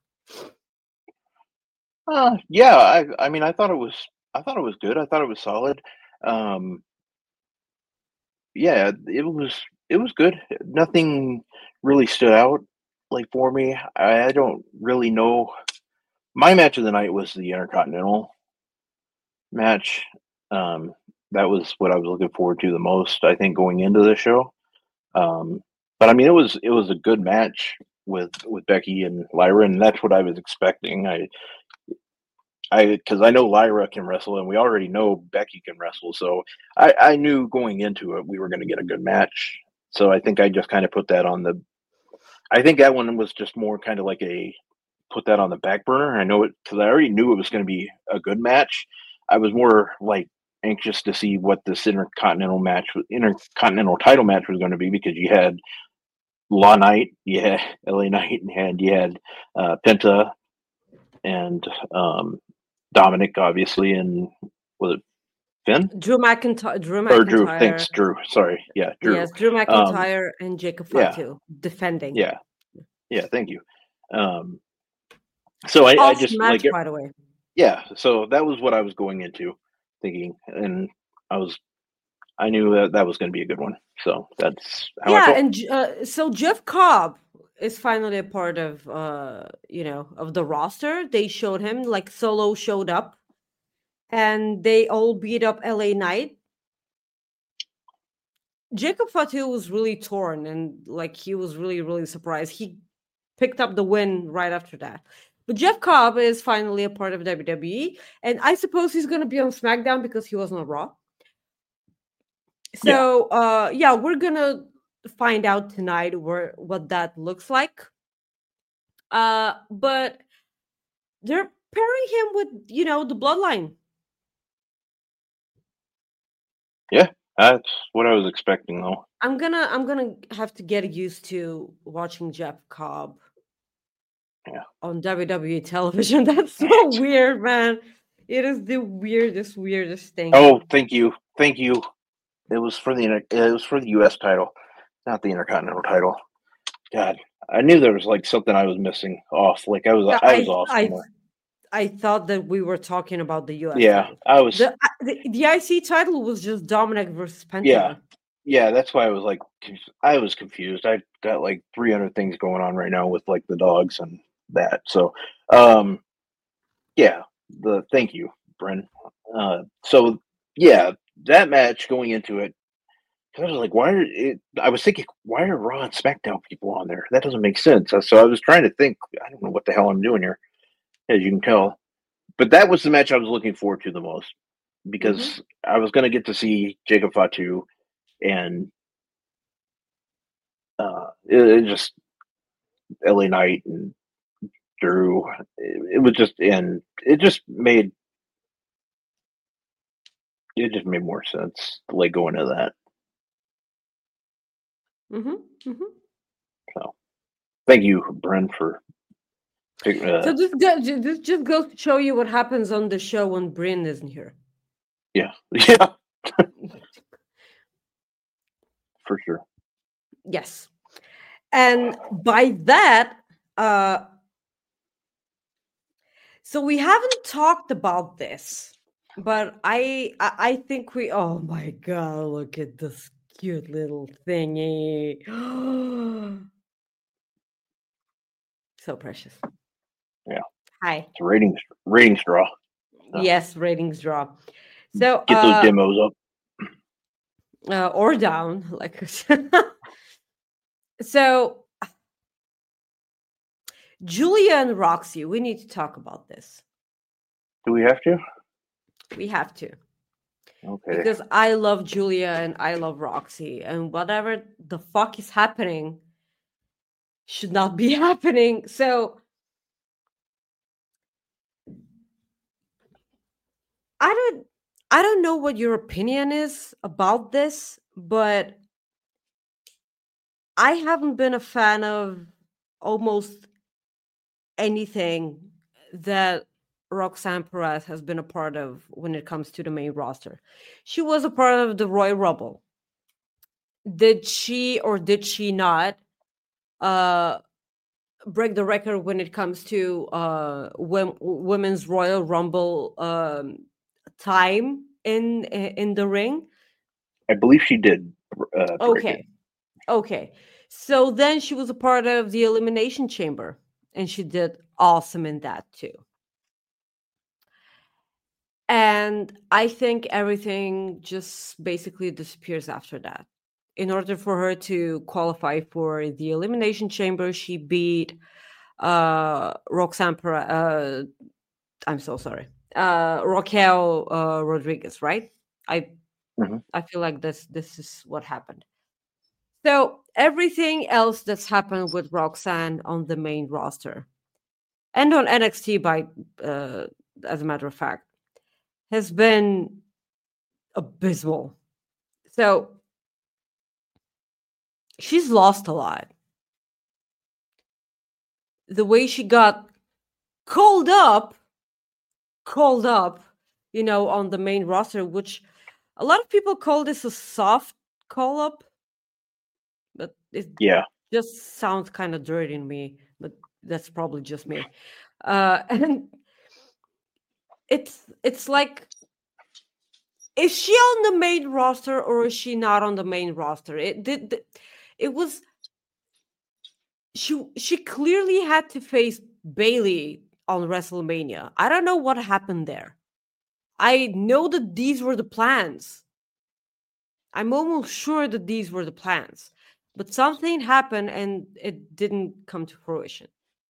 Uh, yeah, I I mean I thought it was I thought it was good. I thought it was solid. Um, yeah, it was it was good. Nothing really stood out like for me. I, I don't really know. My match of the night was the Intercontinental match. Um, that was what I was looking forward to the most, I think, going into the show. Um, but I mean, it was it was a good match with with Becky and Lyra, and that's what I was expecting. I I because I know Lyra can wrestle, and we already know Becky can wrestle, so I, I knew going into it we were going to get a good match. So I think I just kind of put that on the. I think that one was just more kind of like a put that on the back burner. I know it because I already knew it was going to be a good match. I was more like anxious to see what this intercontinental match, intercontinental title match was going to be because you had Law Knight, you had L A Knight, and you had uh, Penta and um, Dominic, obviously, and was it Finn? Drew McIntyre. Drew Or Drew. McIntyre. Thanks, Drew. Sorry. Yeah, Drew. Yes, Drew Um, McIntyre and Jacob yeah. Fatu defending. Yeah. Yeah. Thank you. Um, so I, I Awesome just match, like it. by the way. yeah, so that was what I was going into thinking, and I was I knew that that was going to be a good one. So that's how I Yeah, felt. and J- uh, so Jeff Cobb is finally a part of uh you know of the roster. They showed him like Solo showed up, and they all beat up L A Knight. Jacob Fatu was really torn, and like he was really really surprised. He picked up the win right after that. But Jeff Cobb is finally a part of W W E, and I suppose he's going to be on SmackDown because he wasn't on Raw. Yeah. So, uh, yeah, we're gonna find out tonight where what that looks like. Uh, but they're pairing him with you know the Bloodline. Yeah, that's what I was expecting, though. I'm gonna I'm gonna have to get used to watching Jeff Cobb Yeah. on W W E television. That's so weird, man. It is the weirdest, weirdest thing. Oh, thank you, thank you. It was for the it was for the U S title, not the Intercontinental title. God, I knew there was like something I was missing off. Like I was Yeah, I was I, off I, somewhere. I thought that we were talking about the U S Yeah, title. I was. The, uh, the the I C title was just Dominic versus Penta. Yeah, yeah. That's why I was like, conf- I was confused. I got like three hundred things going on right now with like the dogs and that. So, um, yeah. The thank you, Bren. Uh, so yeah, that match going into it, 'cause I was like, why are it? I was thinking, why are Raw and SmackDown people on there? That doesn't make sense. So I was trying to think. I don't know what the hell I'm doing here, as you can tell. But that was the match I was looking forward to the most because Mhm. I was going to get to see Jacob Fatu and uh, it, it just L A Knight and Drew. It, it was just and it just made it just made more sense to like go into that. Mhm. Mhm. So thank you, Bren, for pick- So uh, this go- ju- this just goes to show you what happens on the show when Bryn isn't here. yeah, yeah, for sure. Yes, and by that, uh, so we haven't talked about this, but I I, I think we. Oh my god! Look at this cute little thingy. So precious. Yeah, Hi. it's a ratings ratings draw. So Yes, ratings drop. So get those uh, demos up. uh or down, like so Julia and Roxy, we need to talk about this. Do we have to? We have to. Okay. Because I love Julia and I love Roxy, and whatever the fuck is happening should not be happening. So I don't I don't know what your opinion is about this, but I haven't been a fan of almost anything that Roxanne Perez has been a part of when it comes to the main roster. She was a part of the Royal Rumble. Did she or did she not uh, break the record when it comes to uh, wom- women's Royal Rumble um, time in in the ring? I believe she did. Uh, break it. Okay, okay. So then she was a part of the Elimination Chamber, and she did awesome in that too. And I think everything just basically disappears after that. In order for her to qualify for the Elimination Chamber, she beat uh, Roxanne Perez. Uh, I'm so sorry, uh, Raquel uh, Rodriguez. Right? I Mhm. I feel like this this is what happened. So everything else that's happened with Roxanne on the main roster and on N X T, by uh, as a matter of fact, has been abysmal. So she's lost a lot. The way she got called up, called up, you know, on the main roster, which a lot of people call this a soft call up, but it Yeah. just sounds kind of dirty to me. But that's probably just me. Uh, and it's it's like, is she on the main roster or is she not on the main roster? It did. It was she. She clearly had to face Bayley on WrestleMania. I don't know what happened there. I know that these were the plans. I'm almost sure that these were the plans, but something happened and it didn't come to fruition.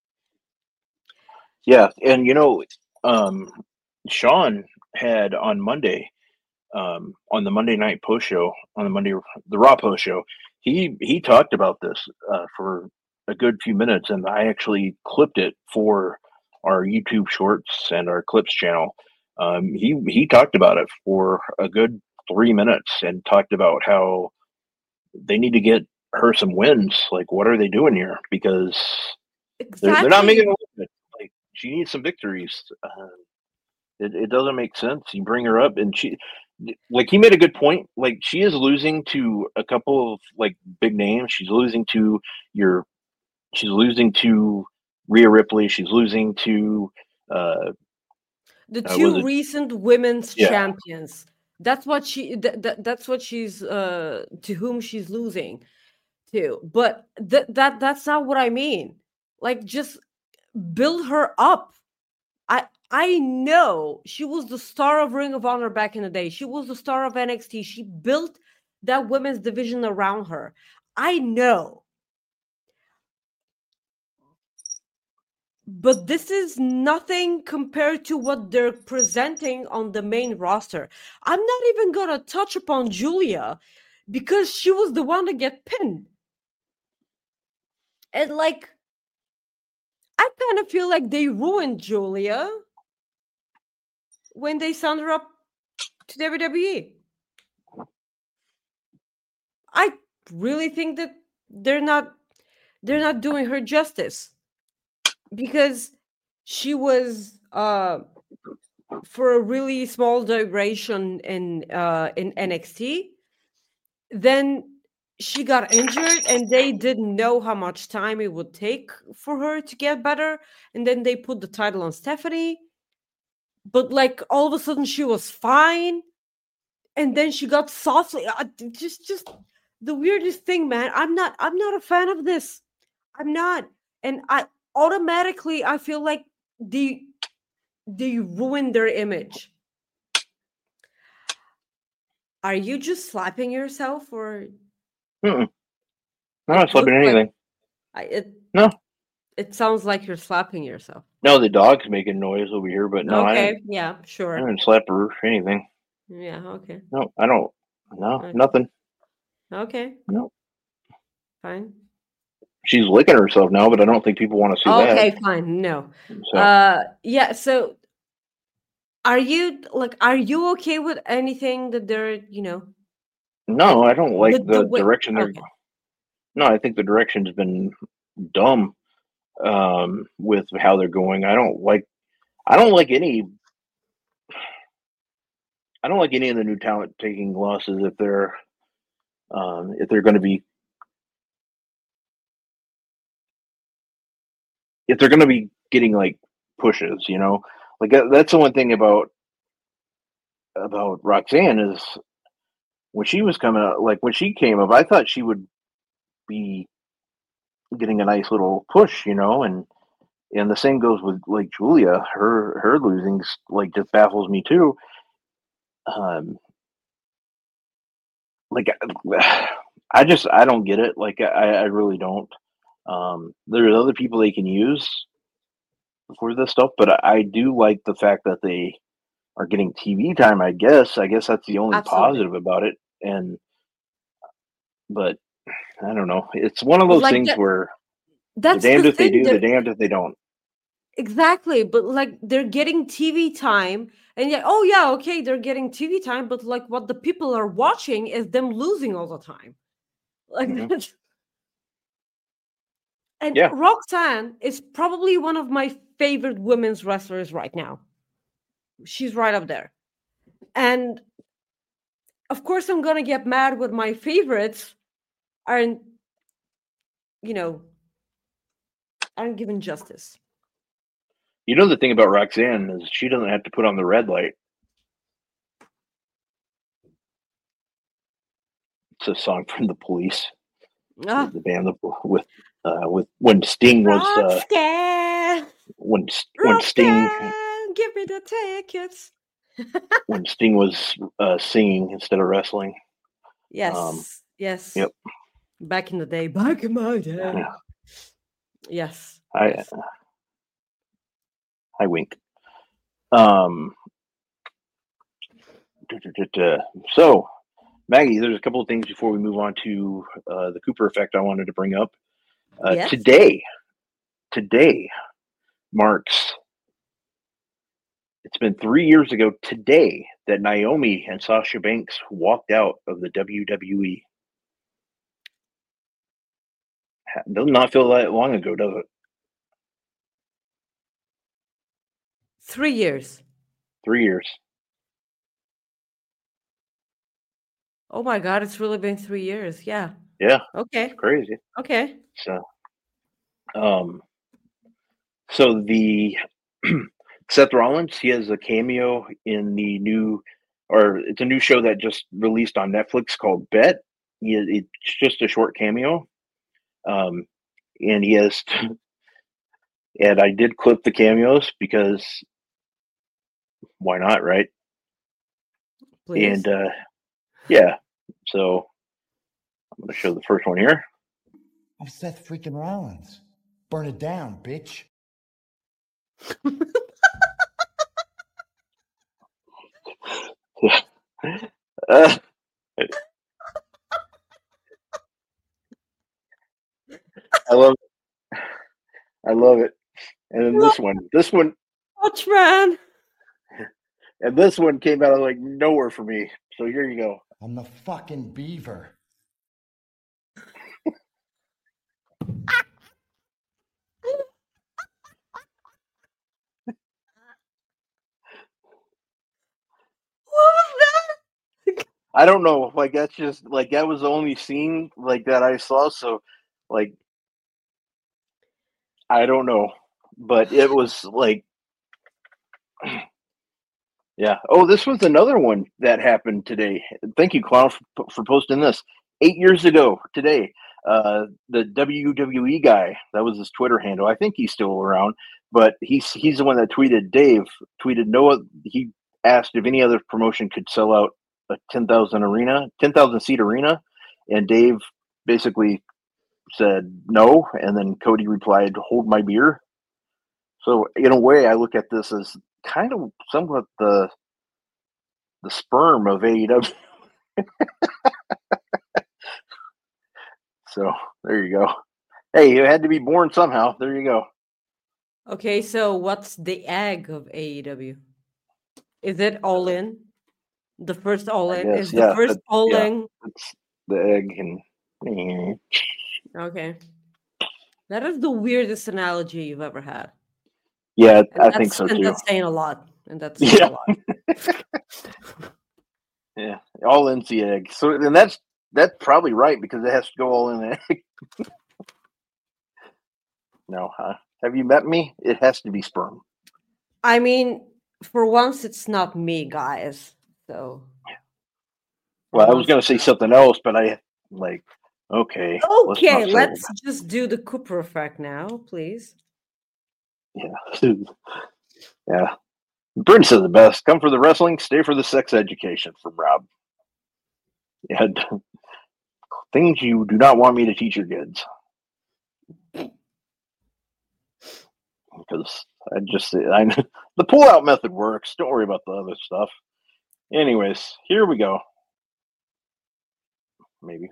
Yeah, and you know, um, Sean had on Monday, um, on the Monday night post show, on the Monday the Raw post show, he he talked about this uh, for a good few minutes, and I actually clipped it for our YouTube Shorts and our Clips channel. Um, he he talked about it for a good three minutes and talked about how they need to get her some wins. Like, what are they doing here? Because Exactly. they're, they're not making it. Like, she needs some victories. Uh, it, it doesn't make sense. You bring her up, and she, like, he made a good point. Like, she is losing to a couple of like big names. She's losing to your, she's losing to Rhea Ripley. She's losing to uh, the uh, two was it- recent women's Yeah. champions. That's what she. That, that that's what she's. Uh, to whom she's losing to. But that that that's not what I mean. Like, just build her up. I I know she was the star of Ring of Honor back in the day. She was the star of N X T. She built that women's division around her. I know. But this is nothing compared to what they're presenting on the main roster. I'm not even going to touch upon Julia because she was the one to get pinned. And like, I kind of feel like they ruined Julia when they signed her up to W W E. I really think that they're not they're not doing her justice because she was uh for a really small duration in uh in N X T. Then she got injured and they didn't know how much time it would take for her to get better, and then they put the title on Stephanie. But like all of a sudden she was fine, and then she got softly uh, just just the weirdest thing, man. I'm not I'm not a fan of this. I'm not. And I automatically I feel like they they ruined their image. Are you just slapping yourself, or Mm-mm. I'm not It slapping looks like- anything. I, it No. It sounds like you're slapping yourself. No, the dog's making noise over here, but no, I, okay, didn't, yeah, I sure. didn't slap her or anything. Yeah, okay. No, I don't. No, Okay. nothing. Okay. No. Fine. She's licking herself now, but I don't think people want to see Okay, that. fine. No. So, Uh yeah, so are you like are you okay with anything that they're, you know, no, I don't like the- the, the way- direction they're. okay. No, I think the direction's been dumb um, with how they're going. I don't like. I don't like any. I don't like any of the new talent taking losses if they're um, if they're going to be if they're going to be getting like pushes. You know, like that, that's the one thing about about Roxanne is when she was coming out. Like when she came up, I thought she would be getting a nice little push. You know, and and the same goes with like Julia. Her her losings like just baffles me too. Um, like I just I don't get it. Like I, I really don't. Um, there's other people they can use for this stuff, but I, I do like the fact that they are getting T V time. I guess I guess that's the only Absolutely. positive about it. And but I don't know. It's one of those Like things that- where That's the damned the if they thing. do, the they're- damned if they don't. Exactly, but like they're getting T V time, and yeah, oh yeah, okay, they're getting T V time, but like what the people are watching is them losing all the time. Like Mhm. that's and Yeah. Roxanne is probably one of my favorite women's wrestlers right now. She's right up there. And of course I'm gonna get mad when my favorites aren't, you know, aren't given justice. You know the thing about Roxanne is she doesn't have to put on the red light. It's a song from the Police, Ah, the band with uh, with when Sting was uh, Roxanne, when when Sting Roxanne, give me the tickets. when Sting was uh, singing instead of wrestling. Yes, Um, yes. Yep. Back in the day, back in my day. Yeah. Yes. I yes. I wink. Um. So, Maggie, there's a couple of things before we move on to uh, the Cooper effect I wanted to bring up. Uh, Yes. Today, today marks. It's been three years ago today that Naomi and Sasha Banks walked out of the W W E. Does not feel that long ago, does it? Three years. Three years. Oh my God, it's really been three years. Yeah. Yeah. Okay. Crazy. Okay. So, um, so the Seth Rollins, he has a cameo in the new, or it's a new show that just released on Netflix called Bet. He, it's just a short cameo, um, and he has. And I did clip the cameos because why not, right? Please. And uh, yeah, so I'm going to show the first one here. I'm Seth freaking Rollins. Burn it down, bitch. uh, I love it. I love it. And then this one, this one, Watchman. and this one came out of like nowhere for me. So here you go. I'm the fucking beaver. What was that? I don't know. Like that's just like that was the only scene like that I saw. So like I don't know, but it was like yeah. Oh, this was another one that happened today. Thank you, Clown, for, for posting this. Eight years ago today, uh, the W W E guy, that was his Twitter handle. I think he's still around, but he's he's the one that tweeted. Dave tweeted Noah. He asked if any other promotion could sell out a ten thousand arena, ten thousand seat arena, and Dave basically said no. And then Cody replied, "Hold my beer." So in a way, I look at this as kind of somewhat the the sperm of A E W. So there you go. Hey, you had to be born somehow. There you go. Okay, so what's the egg of A E W? Is it All In? The first All In guess, is yeah, the first that- All yeah. In. It's the egg and Okay, that is the weirdest analogy you've ever had. yeah, And I think that's- so and too. that's saying a lot. And that's saying Yeah. a lot. Yeah, all in the egg. So and that's that's probably right because it has to go all in the egg. No, huh? Have you met me? It has to be sperm. I mean, for once, it's not me, guys. So. Well, I was Once going to say it's something else, but I like okay. not- Okay, not say let's that. just do the Cooper effect now, please. Yeah, yeah. Bryn says the best. Come for the wrestling, stay for the sex education. From Rob. Yeah, things you do not want me to teach your kids. Because I just I the pull out method works. Don't worry about the other stuff. Anyways, here we go. Maybe.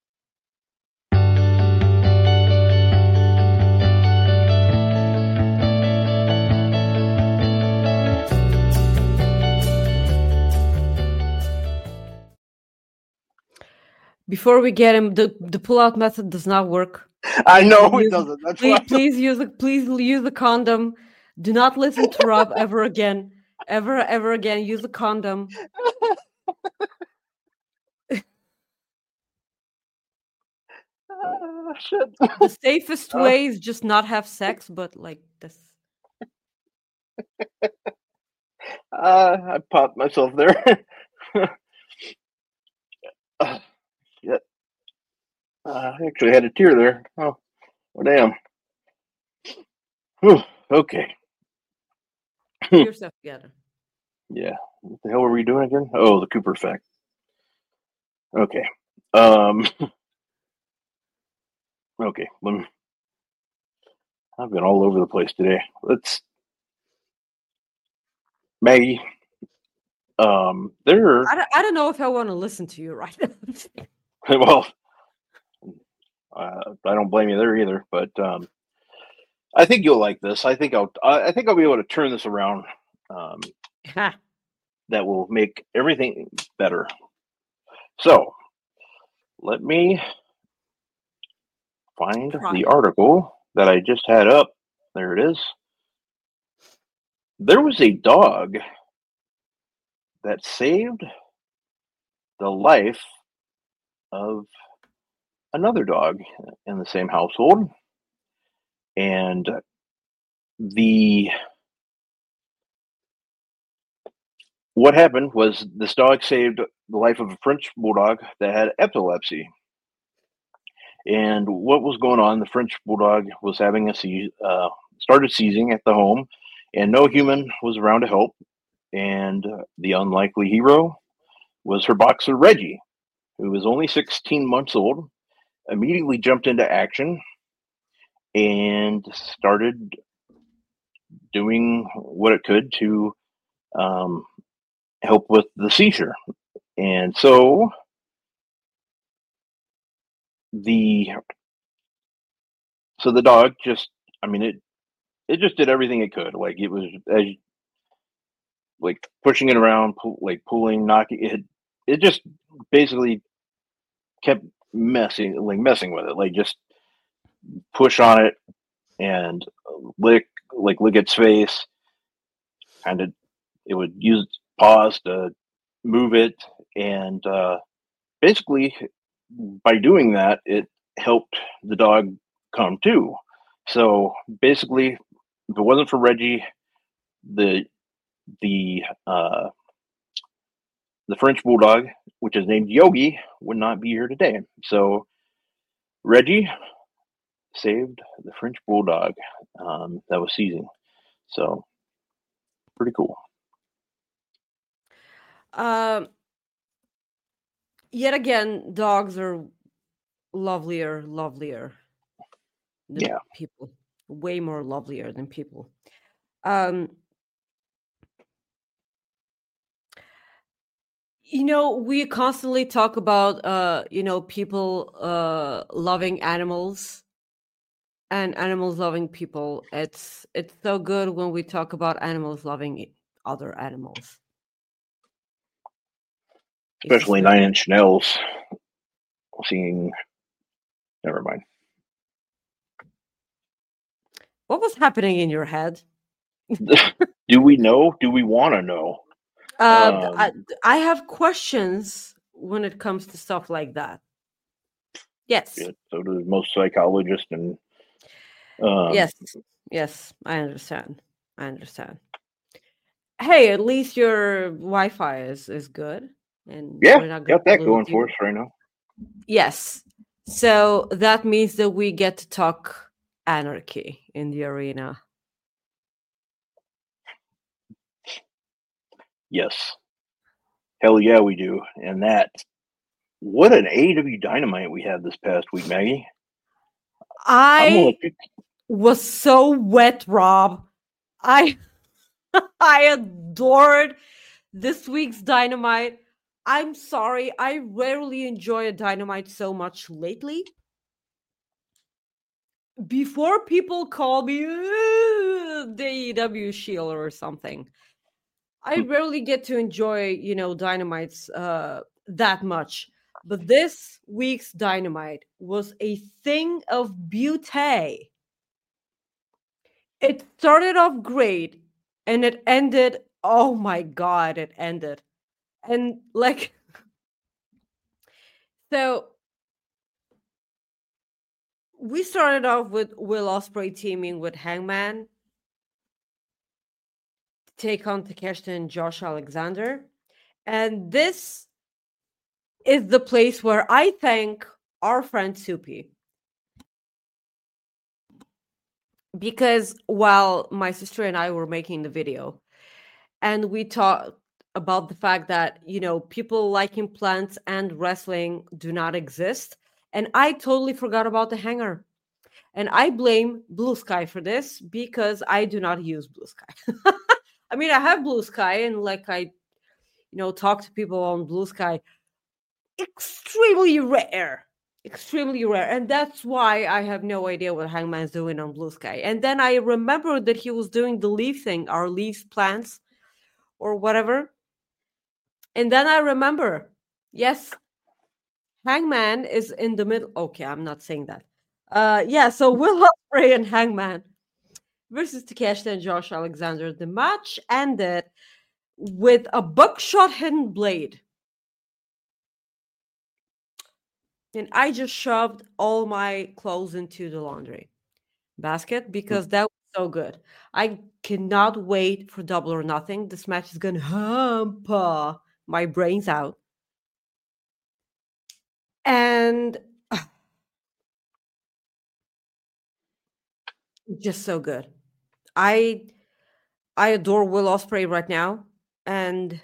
Before we get him, the, the pull-out method does not work. I know it Use- doesn't. That's Please, why. please use the please use the condom. Do not listen to Rob ever again. Ever, ever again. Use the condom. Ah, shit. The safest Oh. way is just not have sex, but like this. uh, I popped myself there. uh, yeah, uh, I actually had a tear there. Oh, well, damn. Whew, okay. Pull yourself together. Yeah. What the hell were we doing again? Oh, the Cooper effect. Okay. Um. Okay. Let me, I've been all over the place today. Let's Maggie. Um. There. I don't, I don't know if I want to listen to you right now. Well, uh, I don't blame you there either. But um, I think you'll like this. I think I'll. I I think I'll be able to turn this around. Um, Ha. that will make everything better. So, let me find Try. the article that I just had up. There it is. There was a dog that saved the life of another dog in the same household. And the what happened was this dog saved the life of a French bulldog that had epilepsy. And what was going on? The French bulldog was having a seize, uh, started seizing at the home, and no human was around to help. And uh, the unlikely hero was her boxer Reggie, who was only sixteen months old. Immediately jumped into action and started doing what it could to um, help with the seizure. And so the so the dog just, I mean, it it just did everything it could. Like it was as like pushing it around, pull, like pulling, knocking it. It just basically kept messing, like messing with it, like just push on it and lick, like lick its face. Kind of, it would use its paws to move it, and uh, basically, by doing that, it helped the dog come to. So basically, if it wasn't for Reggie, the the uh, the French bulldog, which is named Yogi, would not be here today. So Reggie saved the French bulldog um, that was seizing. So pretty cool. Um. Yet again, dogs are lovelier, lovelier than Yeah. people. Way more lovelier than people. Um. You know, we constantly talk about uh, you know, people uh loving animals and animals loving people. It's it's so good when we talk about animals loving e- other animals. It's just Especially very Nine good. Inch Nails singing. Never mind. What was happening in your head? Do we know? Do we want to know? Uh, th- I, Um, I have questions when it comes to stuff like that. Yes, yeah, so do most psychologists and um, yes, yes. I understand. I understand. Hey, at least your Wi-Fi is is good, and yeah, we're not going got to that lose going for you. us right now. Yes. So that means that we get to talk anarchy in the arena. Yes, hell yeah, we do. And that, what an A E W Dynamite we had this past week, Maggie. I'm gonna let I you. was so wet, Rob. I I adored this week's Dynamite. I'm sorry, I rarely enjoy a Dynamite so much lately. Before people call me "Uh, the A E W Shield or something, I rarely get to enjoy, you know, Dynamites uh, that much. But this week's Dynamite was a thing of beauty. It started off great and it ended, oh my god, it ended. And like, so we started off with Will Ospreay teaming with Hangman. take on Takeshita and Josh Alexander. And this is the place where I thank our friend Soupy. Because while my sister and I were making the video, and we talked about the fact that, you know, people liking plants and wrestling do not exist. And I totally forgot about the hanger. And I blame Blue Sky for this because I do not use Blue Sky. I mean, I have Blue Sky and like I, you know, talk to people on Blue Sky. Extremely rare. Extremely rare. And that's why I have no idea what Hangman's doing on Blue Sky. And then I remembered that he was doing the leaf thing, our leaves plants or whatever. And then I remember, yes, Hangman is in the middle. Okay, I'm not saying that. Uh, yeah, so Will Ospreay and Hangman versus Takeshita and Josh Alexander. The match ended with a buckshot hidden blade. And I just shoved all my clothes into the laundry basket because that was so good. I cannot wait for Double or Nothing. This match is going to hamper my brains out. And uh, just so good. I I adore Will Ospreay right now. And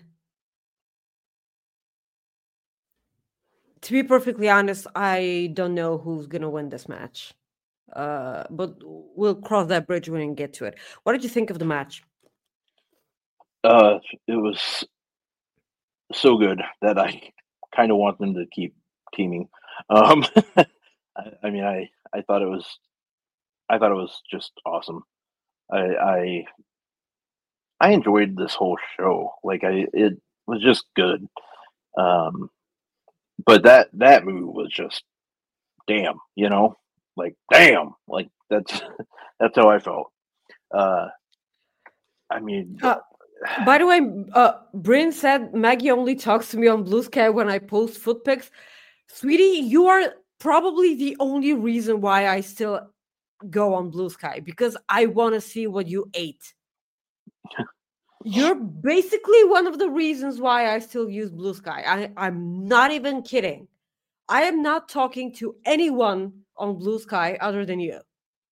to be perfectly honest, I don't know who's going to win this match. Uh, but we'll cross that bridge when we get to it. What did you think of the match? Uh, it was so good that I kind of want them to keep teaming. Um, I, I mean, I, I thought it was, I thought it was just awesome. I, I, I enjoyed this whole show. Like I, it was just good. Um, but that, that move was just, damn, you know, like, damn, like that's, that's how I felt. Uh, I mean, uh, by the way, uh, Bryn said Maggie only talks to me on Blue Sky when I post foot pics. Sweetie, you are probably the only reason why I still go on Blue Sky because I want to see what you ate. You're basically one of the reasons why I still use Blue Sky. I, I'm not even kidding. I am not talking to anyone on Blue Sky other than you.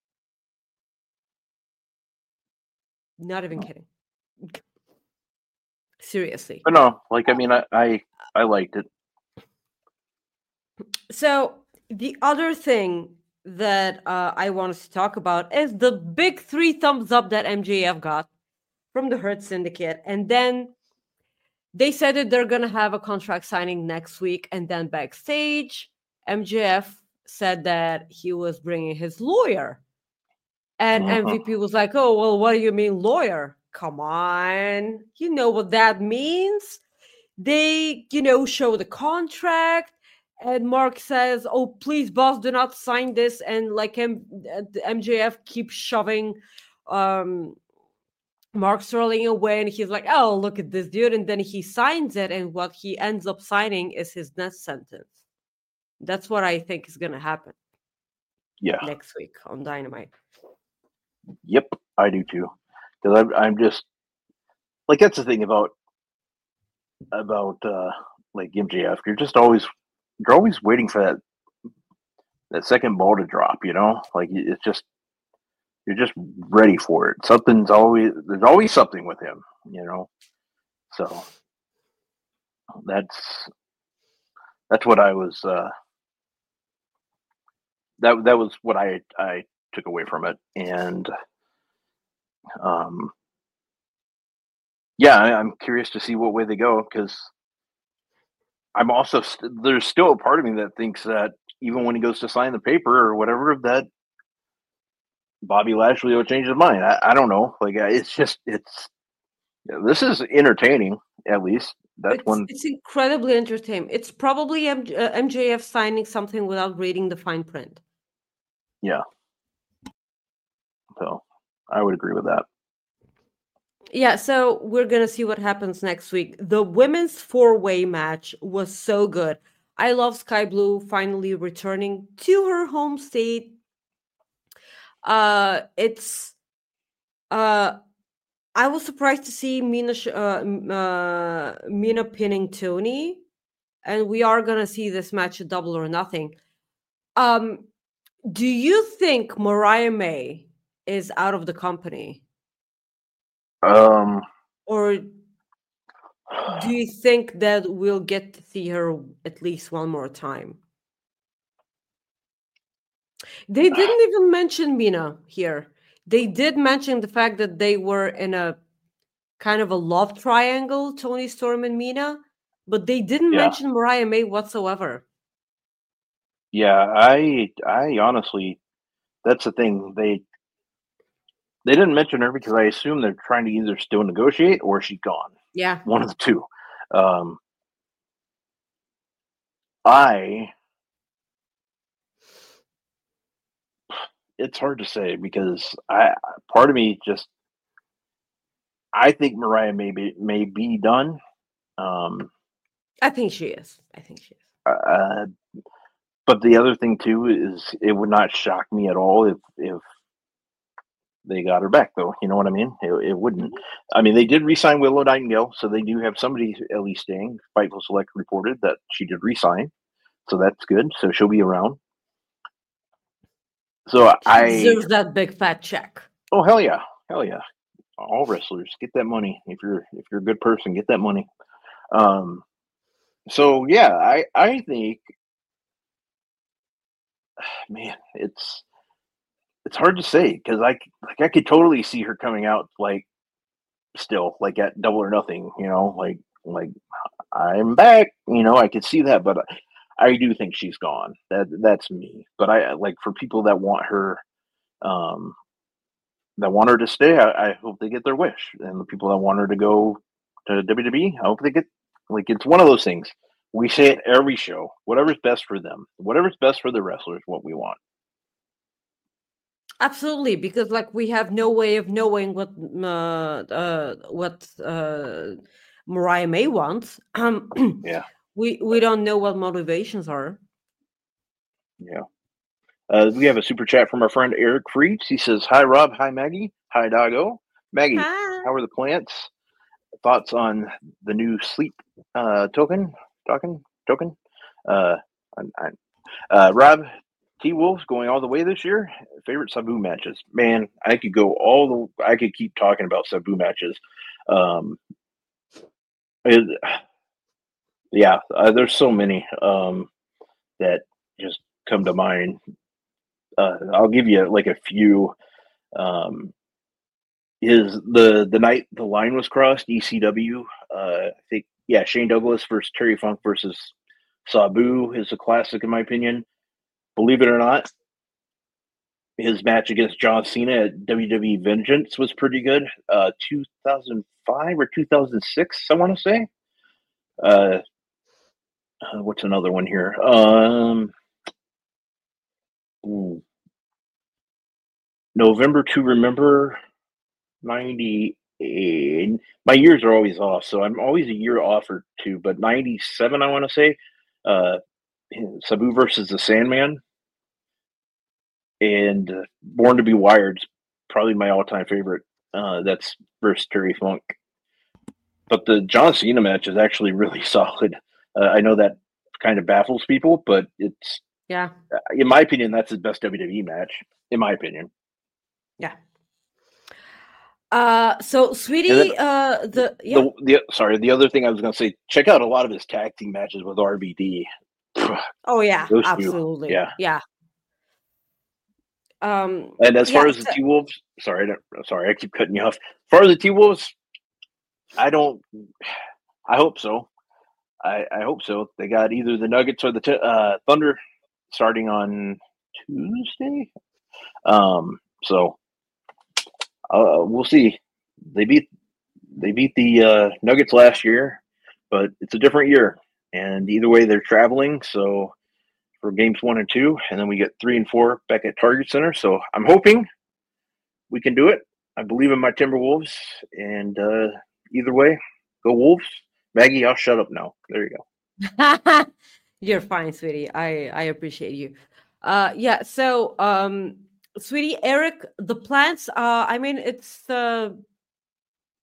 Not even kidding. Seriously. But no, like, I mean, I, I, I liked it. So the other thing that uh, I wanted to talk about is the big three thumbs up that M J F got from the Hurt Syndicate. And then they said that they're going to have a contract signing next week. And then backstage, M J F said that he was bringing his lawyer. And uh-huh. M V P was like, oh, well, what do you mean lawyer? Come on. You know what that means. They, you know, show the contract. And Mark says, oh, please, boss, do not sign this. And like M- M J F keeps shoving um, Mark Sterling away. And he's like, oh, look at this dude. And then he signs it. And what he ends up signing is his next sentence. That's what I think is going to happen. Yeah. Next week on Dynamite. Yep, I do too. Because I'm, I'm just, like, that's the thing about, about uh, like M J F. You're just always, you're always waiting for that that second ball to drop, you know? Like, it's just, you're just ready for it. Something's always, there's always something with him, you know? So, that's, that's what I was, uh, that, that was what I, I took away from it. And, um, yeah, I, I'm curious to see what way they go, because I'm also st- there's still a part of me that thinks that even when he goes to sign the paper or whatever, that Bobby Lashley will change his mind. I, I don't know. Like, it's just it's this is entertaining. At least that's it's, one. It's incredibly entertaining. It's probably M- uh, M J F signing something without reading the fine print. Yeah. So I would agree with that. Yeah, so we're going to see what happens next week. The women's four-way match was so good. I love Sky Blue finally returning to her home state. Uh, it's, uh, I was surprised to see Mina sh- uh, m- uh, Mina pinning Tony, and we are gonna see this match at Double or Nothing. Um, do you think Mariah May is out of the company, Um, or do you think that we'll get to see her at least one more time? They didn't even mention Mina here. They did mention the fact that they were in a kind of a love triangle, Tony Storm and Mina, but they didn't yeah, mention Mariah May whatsoever. yeah. I, I honestly, that's the thing. They, they didn't mention her because I assume they're trying to either still negotiate or she's gone. Yeah. One of the two. Um, I, it's hard to say because I, part of me just, I think Mariah may be may be done. Um, I think she is. I think she is. uh, but the other thing too is it would not shock me at all if if they got her back, though. You know what I mean? It, it wouldn't. I mean, they did re-sign Willow Nightingale, so they do have somebody at least staying. Fightful Select reported that she did re-sign, so that's good. So she'll be around. So She I deserves that big fat check. oh hell yeah, hell yeah! All wrestlers get that money. If you're if you're a good person, get that money. Um. So yeah, I I think, man, it's it's hard to say because I like I could totally see her coming out like still like at Double or Nothing, you know, like like I'm back, you know, I could see that, but I do think she's gone. That that's me. But I like for people that want her, um, that want her to stay. I, I hope they get their wish, and the people that want her to go to W W E, I hope they get. Like it's one of those things. We say it every show. Whatever's best for them, whatever's best for the wrestlers, what we want. Absolutely, because like we have no way of knowing what uh, uh what uh Mariah May wants. Um, Yeah, we we don't know what motivations are. yeah. Uh, we have a super chat from our friend Eric Freeds. He says, "Hi Rob, hi Maggie, hi Dago. Maggie, Hi. how are the plants? Thoughts on the new sleep uh, token? Token? Token? Uh, I, I, uh, Rob, T Wolves going all the way this year. Favorite Sabu matches? Man, I could go all the. I could keep talking about Sabu matches. Um, it, yeah, uh, there's so many um, that just come to mind. Uh, I'll give you like a few. Um, is the the night the line was crossed? E C W. Uh, I think yeah, Shane Douglas versus Terry Funk versus Sabu is a classic in my opinion. Believe it or not, his match against John Cena at W W E Vengeance was pretty good. Uh, two thousand five or two thousand six, I want to say. Uh, uh, what's another one here? Um, ooh. November to Remember, ninety-eight. My years are always off, so I'm always a year off or two, but ninety-seven, I want to say. Uh, Sabu versus the Sandman. And uh, Born to Be Wired's probably my all-time favorite. Uh, that's versus Terry Funk. But the John Cena match is actually really solid. Uh, I know that kind of baffles people, but it's Yeah. in my opinion, that's the best W W E match. In my opinion. Yeah. Uh, so sweetie, then, uh, the yeah. The, the sorry, the other thing I was going to say, check out a lot of his tag team matches with R V D. Oh yeah, Those two, absolutely. yeah, yeah. Um, and as yeah, far as the so- T Wolves, sorry, I don't, sorry, I keep cutting you off. As far as the T Wolves, I don't. I hope so. I, I hope so. They got either the Nuggets or the t- uh, Thunder starting on Tuesday. Um, so uh, we'll see. They beat they beat the uh, Nuggets last year, but it's a different year. And either way, they're traveling. So for games one and two, and then we get three and four back at Target Center. So I'm hoping we can do it. I believe in my Timberwolves, and uh, either way, go Wolves. Maggie, I'll shut up now. There you go. You're fine, sweetie. I I appreciate you. Uh, yeah. So, um, sweetie, Eric, the plants. Uh, I mean, it's uh,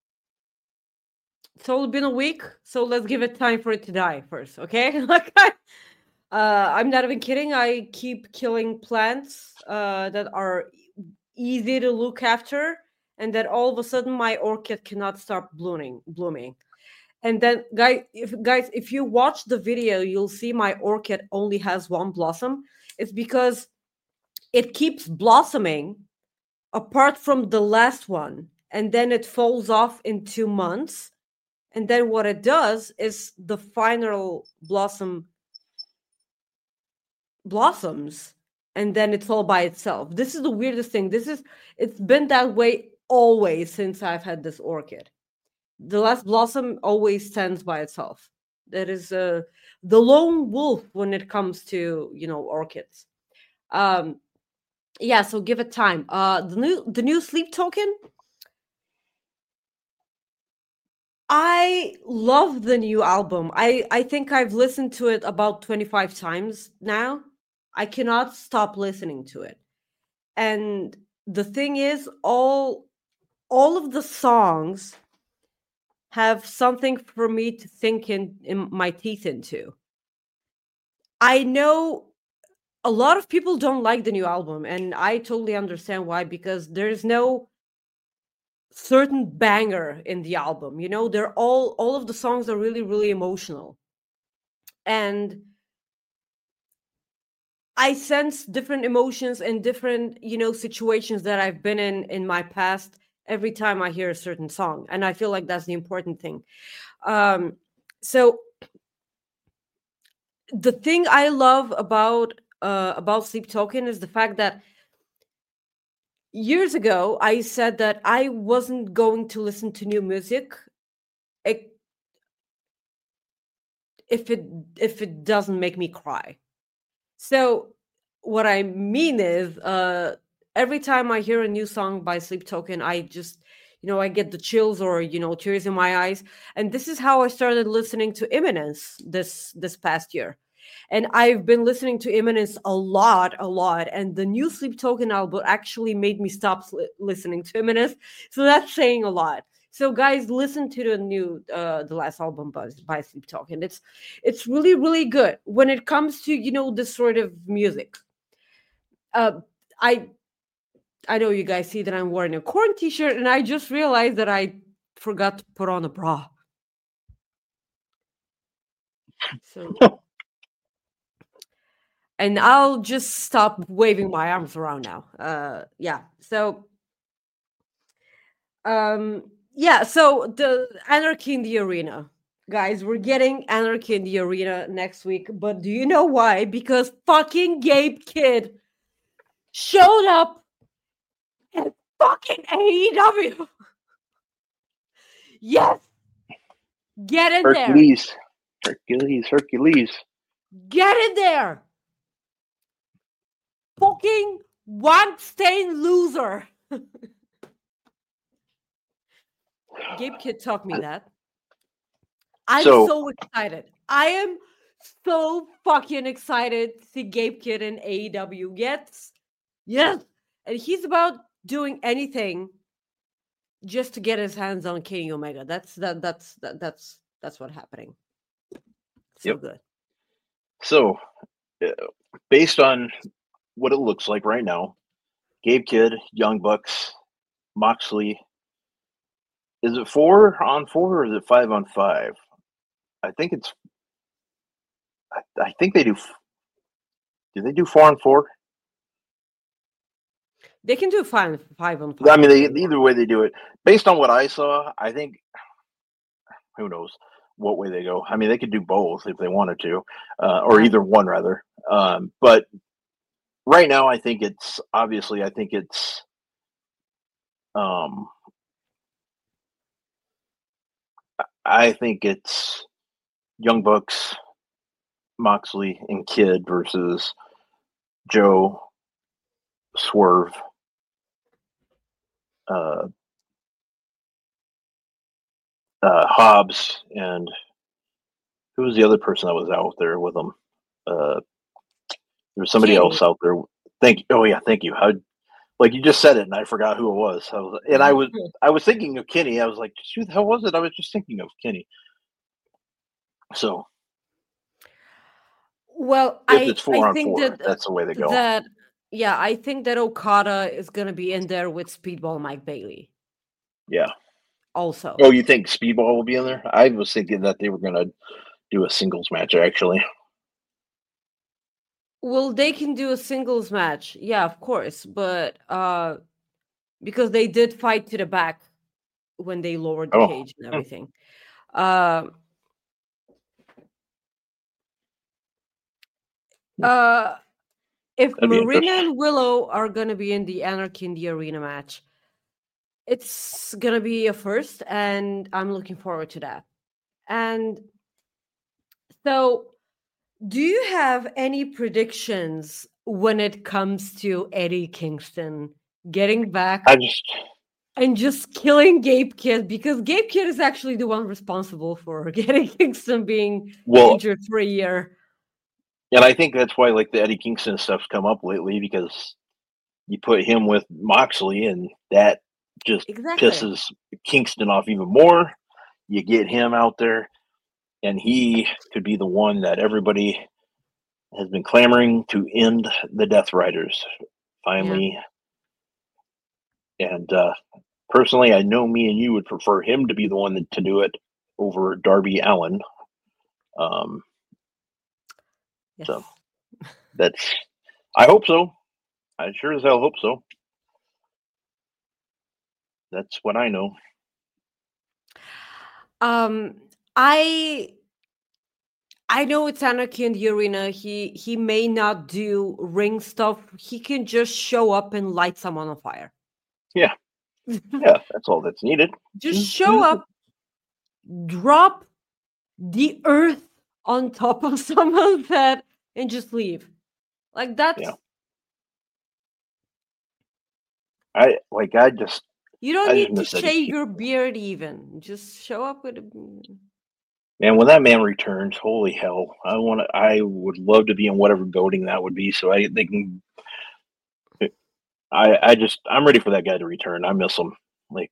it's only been a week, so let's give it time for it to die first, okay? Like, I, uh, I'm not even kidding. I keep killing plants uh, that are easy to look after, and then all of a sudden my orchid cannot stop blooming. Blooming, and then guys, if guys, if you watch the video, you'll see my orchid only has one blossom. It's because it keeps blossoming apart from the last one, and then it falls off in two months. And then what it does is the final blossom blossoms, and then it's all by itself. This is the weirdest thing. This is it's been that way always since I've had this orchid. The last blossom always stands by itself. That is uh, the lone wolf when it comes to, you know, orchids. Um, yeah, so give it time. Uh, the new the new sleep token. I love the new album. I, I think I've listened to it about twenty-five times now. I cannot stop listening to it. And the thing is, all all of the songs have something for me to think in, in my teeth into. I know a lot of people don't like the new album, and I totally understand why, because there's no certain banger in the album. You know, they're all all of the songs are really, really emotional. And I sense different emotions and different, you know, situations that I've been in in my past every time I hear a certain song. And I feel like that's the important thing. Um, so the thing I love about uh, about Sleep Token is the fact that years ago, I said that I wasn't going to listen to new music if it if it doesn't make me cry. So what I mean is, uh, every time I hear a new song by Sleep Token, I just, you know, I get the chills or, you know, tears in my eyes. And this is how I started listening to Imminence this this past year. And I've been listening to Imminence a lot, a lot. And the new Sleep Token album actually made me stop li- listening to Imminence. So that's saying a lot. So guys, listen to the new, uh, the last album by, by Sleep Token. It's, it's really, really good when it comes to, you know, this sort of music. Uh, I, I know you guys see that I'm wearing a Korn t-shirt, and I just realized that I forgot to put on a bra. So. And I'll just stop waving my arms around now. Uh, yeah. So, um, yeah. So the Anarchy in the Arena, guys, we're getting Anarchy in the Arena next week. But do you know why? Because fucking Gabe Kidd showed up at fucking A E W. Yes. Get in Hercules. there. Hercules. Hercules. Get in there. Fucking one stain loser. Gabe Kidd taught me that. I'm so, so excited. I am so fucking excited to see Gabe Kidd in A E W. Yes. Yes. And he's about doing anything just to get his hands on Kenny Omega. That's that that's that, that's that's what's happening. So yep. Good. So, uh, based on what it looks like right now, Gabe Kidd, Young Bucks, Moxley. Is it four on four or is it five on five? I think it's. I, I think they do. Do they do four on four? They can do five five on five. I mean, they, either way they do it. Based on what I saw, I think. Who knows what way they go? I mean, they could do both if they wanted to, uh, or either one rather. Um, but. Right now, I think it's obviously. I think it's. Um, I think it's Young Bucks, Moxley, and Kidd versus Joe, Swerve, uh, uh, Hobbs, and who was the other person that was out there with them? Uh, There was somebody King. else out there. Thank you. Oh yeah, thank you. How Like you just said it, and I forgot who it was. I was and I was I was thinking of Kenny. I was like, who the hell was it? I was just thinking of Kenny. So, Well, if I it's four I on think four, that that's the way to go. that yeah, I think that Okada is gonna be in there with Speedball Mike Bailey. Yeah. Also. Oh, you think Speedball will be in there? I was thinking that they were going to do a singles match, actually. Well, they can do a singles match, yeah, of course, but uh, because they did fight to the back when they lowered the Oh. cage and everything. Uh, uh, if That'd be Marina interesting. and Willow are gonna be in the Anarchy in the Arena match, it's gonna be a first, and I'm looking forward to that. And so, do you have any predictions when it comes to Eddie Kingston getting back I just, and just killing Gabe Kidd? Because Gabe Kidd is actually the one responsible for Eddie Kingston being well, injured for a year. and I think that's why like the Eddie Kingston stuff's come up lately, because you put him with Moxley, and that just Exactly. pisses Kingston off even more. You get him out there, and he could be the one that everybody has been clamoring to end the Death Riders finally. And uh, personally, I know me and you would prefer him to be the one to do it over Darby Allin. Um, Yes. So that's, I hope so. I sure as hell hope so. That's what I know. Um, I I know it's Anarchy in the Arena. He he may not do ring stuff. He can just show up and light someone on fire. Yeah. Yeah, that's all that's needed. Just show up, drop the earth on top of someone's head, and just leave. Like that's Yeah. I like. I just. you don't I just need to miss Eddie shave King- your beard even. Just show up with a Man, when that man returns, holy hell! I want to. I would love to be in whatever building that would be, so I they can. I I just I'm ready for that guy to return. I miss him. Like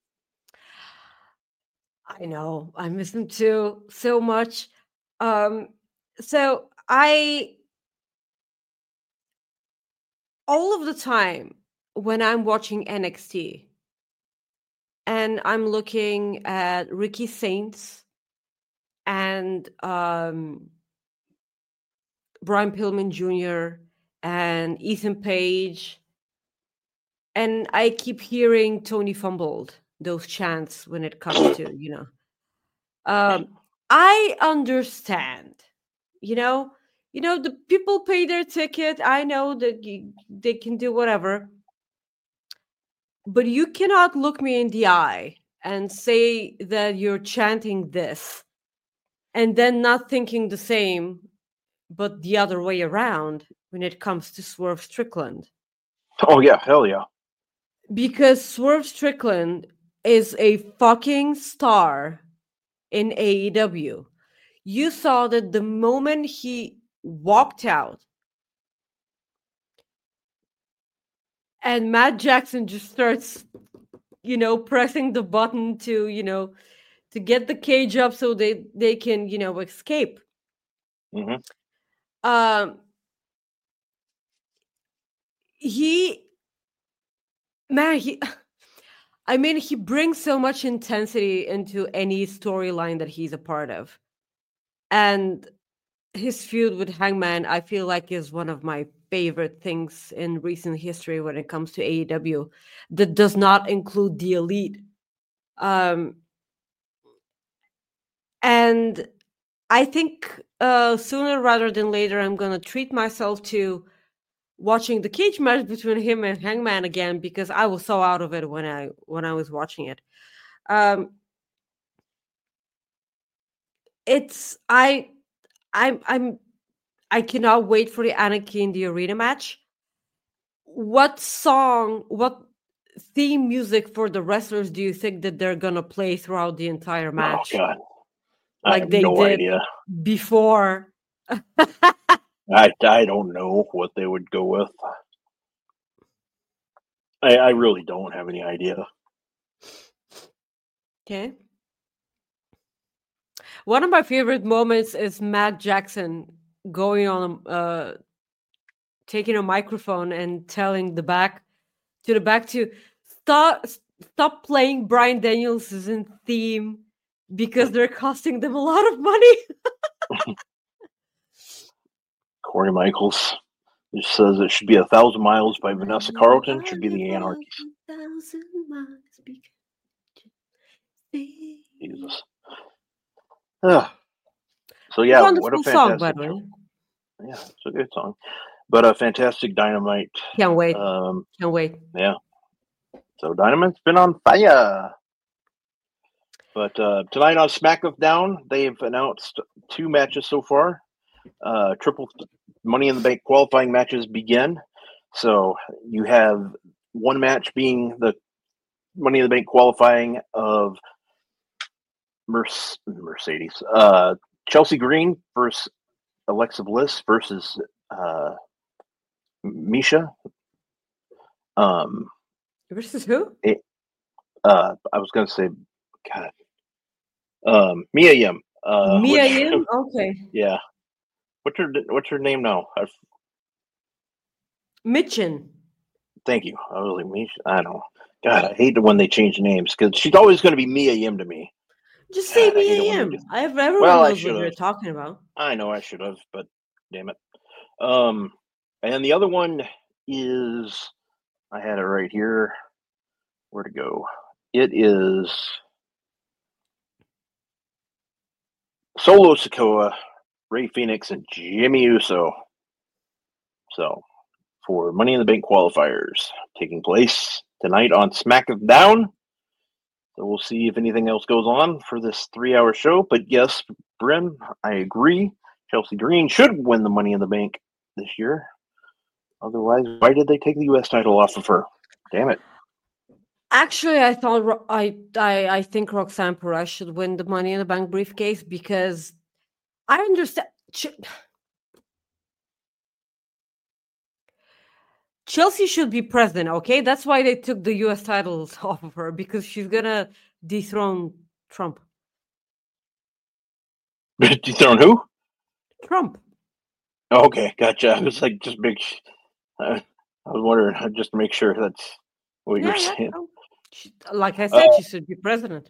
I know. I miss him too so much. Um so I all of the time when I'm watching N X T and I'm looking at Ricky Saints and um Brian Pillman Junior and Ethan Page, and I keep hearing Tony Fumbled, those chants when it comes to, you know. Um, I understand, you know, you know, the people pay their ticket. I know that you, they can do whatever, but you cannot look me in the eye and say that you're chanting this and then not thinking the same, but the other way around when it comes to Swerve Strickland. oh yeah, hell yeah. Because Swerve Strickland is a fucking star in A E W. You saw that the moment he walked out and Matt Jackson just starts, you know, pressing the button to, you know, to get the cage up so they, they can, you know, escape. Mm-hmm. Um, he, man, he, I mean, he brings so much intensity into any storyline that he's a part of. And his feud with Hangman, I feel like, is one of my favorite things in recent history when it comes to A E W. That does not include the Elite. Um, and I think uh, sooner rather than later, I'm going to treat myself to watching the cage match between him and Hangman again, because I was so out of it when I when I was watching it. Um, it's I I'm I'm I cannot wait for the Anarchy in the Arena match. What song, what theme music for the wrestlers do you think that they're gonna play throughout the entire match? Oh god, like I have they no did idea. before. I I don't know what they would go with. I, I really don't have any idea. Okay. One of my favorite moments is Matt Jackson going on, uh, taking a microphone and telling the back to the back to stop stop playing Bryan Danielson's theme because they're costing them a lot of money. Corey Michaels just says it should be A Thousand Miles by Vanessa Carlton. Should be the Anarchies. Jesus. Ah. So yeah, what a Wonderful fantastic song, by the way. Yeah, it's a good song. But a fantastic Dynamite. Can't wait. Um, Can't wait. yeah. So Dynamite's been on fire. But uh, tonight on SmackDown, they've announced two matches so far. Uh, triple Money in the Bank qualifying matches begin. So you have one match being the Money in the Bank qualifying of Merce- Mercedes. Uh, Chelsea Green versus Alexa Bliss versus uh, Misha. Um, versus who? It, uh, I was going to say, God. Um, Mia Yim. Uh, Mia which, Yim? Okay. Yeah. What's her What's her name now? I've, Mitchin. Thank you. I was like, Misha. I don't know. God, I hate it when they change names because she's always going to be Mia Yim to me. Just say God, I hate it Mia when they Yim. do- I have everyone Well, I knows what should've. you're talking about. I know I should have, but damn it. Um, and the other one is, I had it right here. Where to go? It is Solo Sikoa, Ray Phoenix, and Jimmy Uso. So, for Money in the Bank qualifiers taking place tonight on SmackDown. So we'll see if anything else goes on for this three-hour show. But yes, Bryn, I agree. Chelsea Green should win the Money in the Bank this year. Otherwise, why did they take the U S title off of her? Damn it. Actually, I thought Ro- I I I think Roxanne Perez should win the Money in the Bank briefcase because I understand. Ch- Chelsea should be president, okay? That's why they took the U S titles off of her because she's gonna dethrone Trump. Dethrone who? Trump. Oh, okay, gotcha. I was like, just make. Uh, I was wondering, uh, just to make sure that's what Yeah, you're yeah. saying. no. She, like I said, Uh, she should be president.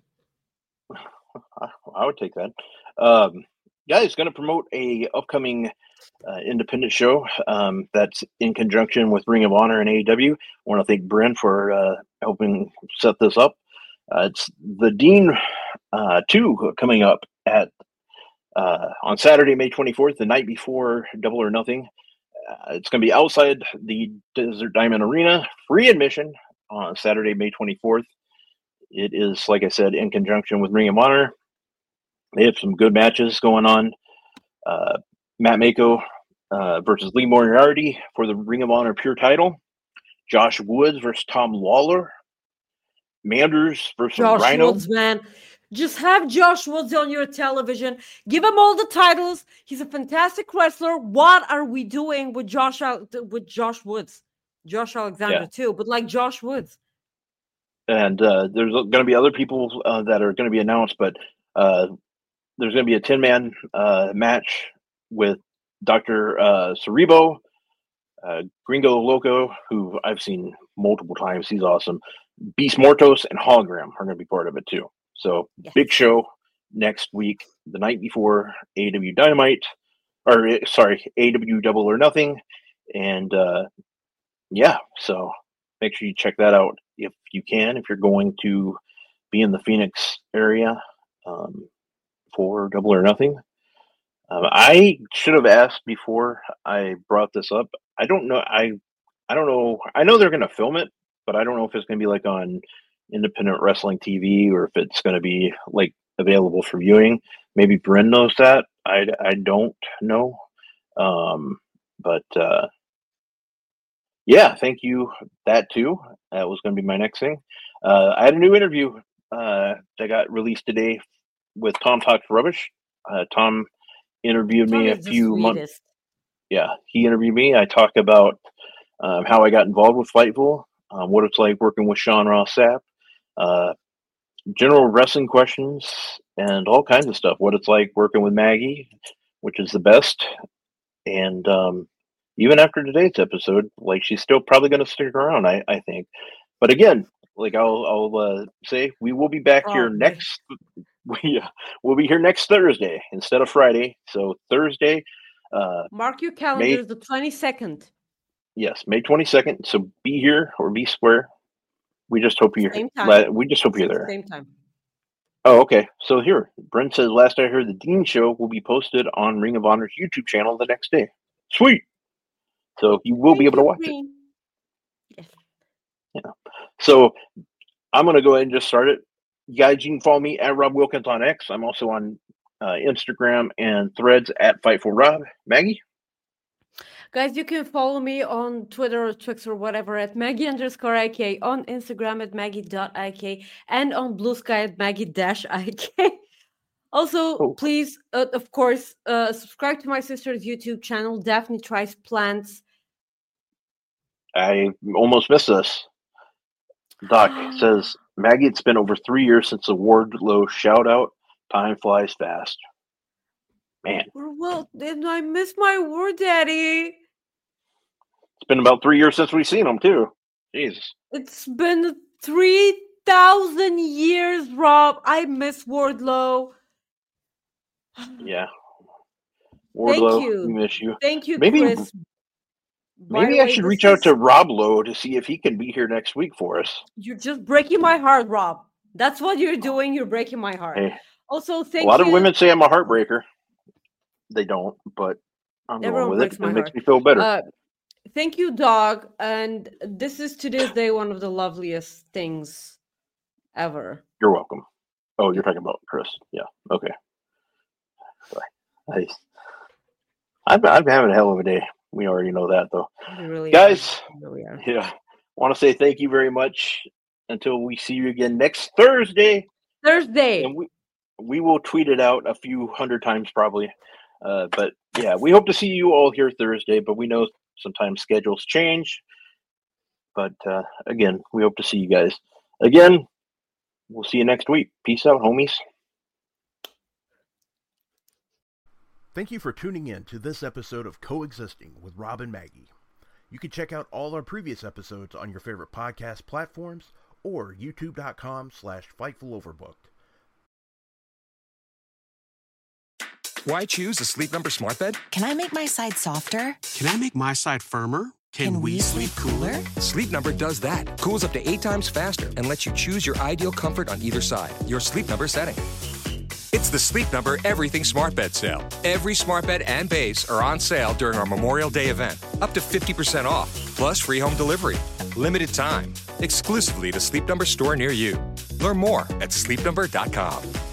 I, I would take that. Um, guys, going to promote a upcoming uh, independent show um, that's in conjunction with Ring of Honor and A E W. I want to thank Bryn for uh, helping set this up. Uh, it's the Dean uh, two coming up at uh, on Saturday, May twenty-fourth, the night before Double or Nothing. Uh, it's going to be outside the Desert Diamond Arena, free admission on Saturday, May twenty-fourth. It is, like I said, in conjunction with Ring of Honor. They have some good matches going on. Uh, Matt Mako uh, versus Lee Moriarty for the Ring of Honor Pure title. Josh Woods versus Tom Lawler. Manders versus Josh Rhino. Woods, man. Just have Josh Woods on your television. Give him all the titles. He's a fantastic wrestler. What are we doing with Josh Al- with Josh Woods? Josh Alexander Yeah. too, but like Josh Woods. And uh, there's going to be other people uh, that are going to be announced, but uh, there's going to be a ten-man uh, match with Doctor Uh, Cerebo, uh, Gringo Loco, who I've seen multiple times. He's awesome. Beast Mortos and Hologram are going to be part of it too. So Yes. big show next week, the night before A E W Dynamite, or uh, sorry, A E W Double or Nothing, and uh, yeah, so make sure you check that out if you can, if you're going to be in the Phoenix area um, for Double or Nothing. Um, I should have asked before I brought this up. I don't know. I I don't know. I know they're going to film it, but I don't know if it's going to be like on independent wrestling T V or if it's going to be like available for viewing. Maybe Bryn knows that. I, I don't know. Um, but uh, yeah, thank you. That too. That was going to be my next thing. Uh, I had a new interview uh, that got released today with Tom Talks Rubbish. Uh, Tom interviewed Tom me a is the few months. sweetest. Yeah, he interviewed me. I talked about um, how I got involved with Fightful, um, what it's like working with Sean Ross Sapp, uh, general wrestling questions, and all kinds of stuff. What it's like working with Maggie, which is the best. And um, even after today's episode, like she's still probably going to stick around, I, I think. But again, like I'll, I'll uh, say, we will be back Oh, here man. next. We uh, we'll be here next Thursday instead of Friday. So Thursday, uh, Mark your calendars, the twenty-second. yes, May twenty-second. So be here or be square. We just hope you're. Same time. la- We just hope you're there. Same time. Oh, okay. So here, Brent says, last I heard, the Dean Show will be posted on Ring of Honor's YouTube channel the next day. Sweet. So you will be Thank able to you, watch it. Green. Yes. So I'm going to go ahead and just start it. You guys, you can follow me at Rob Wilkins on X. I'm also on uh, Instagram and Threads at Fightful Rob. Maggie? Guys, you can follow me on Twitter or Twix or whatever at Maggie underscore I K, on Instagram at Maggie.ik, and on Blue Sky at Maggie-Ik. Also, Cool. please, uh, of course, uh, subscribe to my sister's YouTube channel, Daphne Tries Plants. I almost missed this. Doc says, Maggie, it's been over three years since the Wardlow shout out. Time flies fast. Man, Well, then I miss my war daddy. it's been about three years since we've seen him, too. Jesus. It's been three thousand years, Rob. I miss Wardlow. Yeah. Wardlow, you. we miss you. Thank you, Maybe- Chris. By Maybe the I way, should this reach out is- to Rob Lowe to see if he can be here next week for us. You're just breaking my heart, Rob. That's what you're doing. You're breaking my heart. Hey, Also, thank a lot you. of women say I'm a heartbreaker. They don't, but I'm Everyone going with breaks it. my It makes heart. me feel better. Uh, thank you, dog. And this is to this day one of the loveliest things ever. You're welcome. Oh, you're talking about Chris. Yeah. Okay. Sorry. Nice. I've, I've been having a hell of a day. We already know that, though. We really Guys, are. We really are. yeah. Want to say thank you very much until we see you again next Thursday. Thursday. And we we will tweet it out a few hundred times probably. Uh, but yeah, we hope to see you all here Thursday, but we know sometimes schedules change. But uh, again, we hope to see you guys. Again, we'll see you next week. Peace out, homies. Thank you for tuning in to this episode of Coexisting with Rob and Maggie. You can check out all our previous episodes on your favorite podcast platforms or youtube.com slash FightfulOverbooked. Why choose a Sleep Number smart bed? Can I make my side softer? Can I make my side firmer? Can we sleep cooler? Sleep Number does that. Cools up to eight times faster and lets you choose your ideal comfort on either side. Your Sleep Number setting. It's the Sleep Number Everything Smart Bed Sale. Every smart bed and base are on sale during our Memorial Day event. Up to fifty percent off, plus free home delivery. Limited time. Exclusively to Sleep Number store near you. Learn more at sleep number dot com.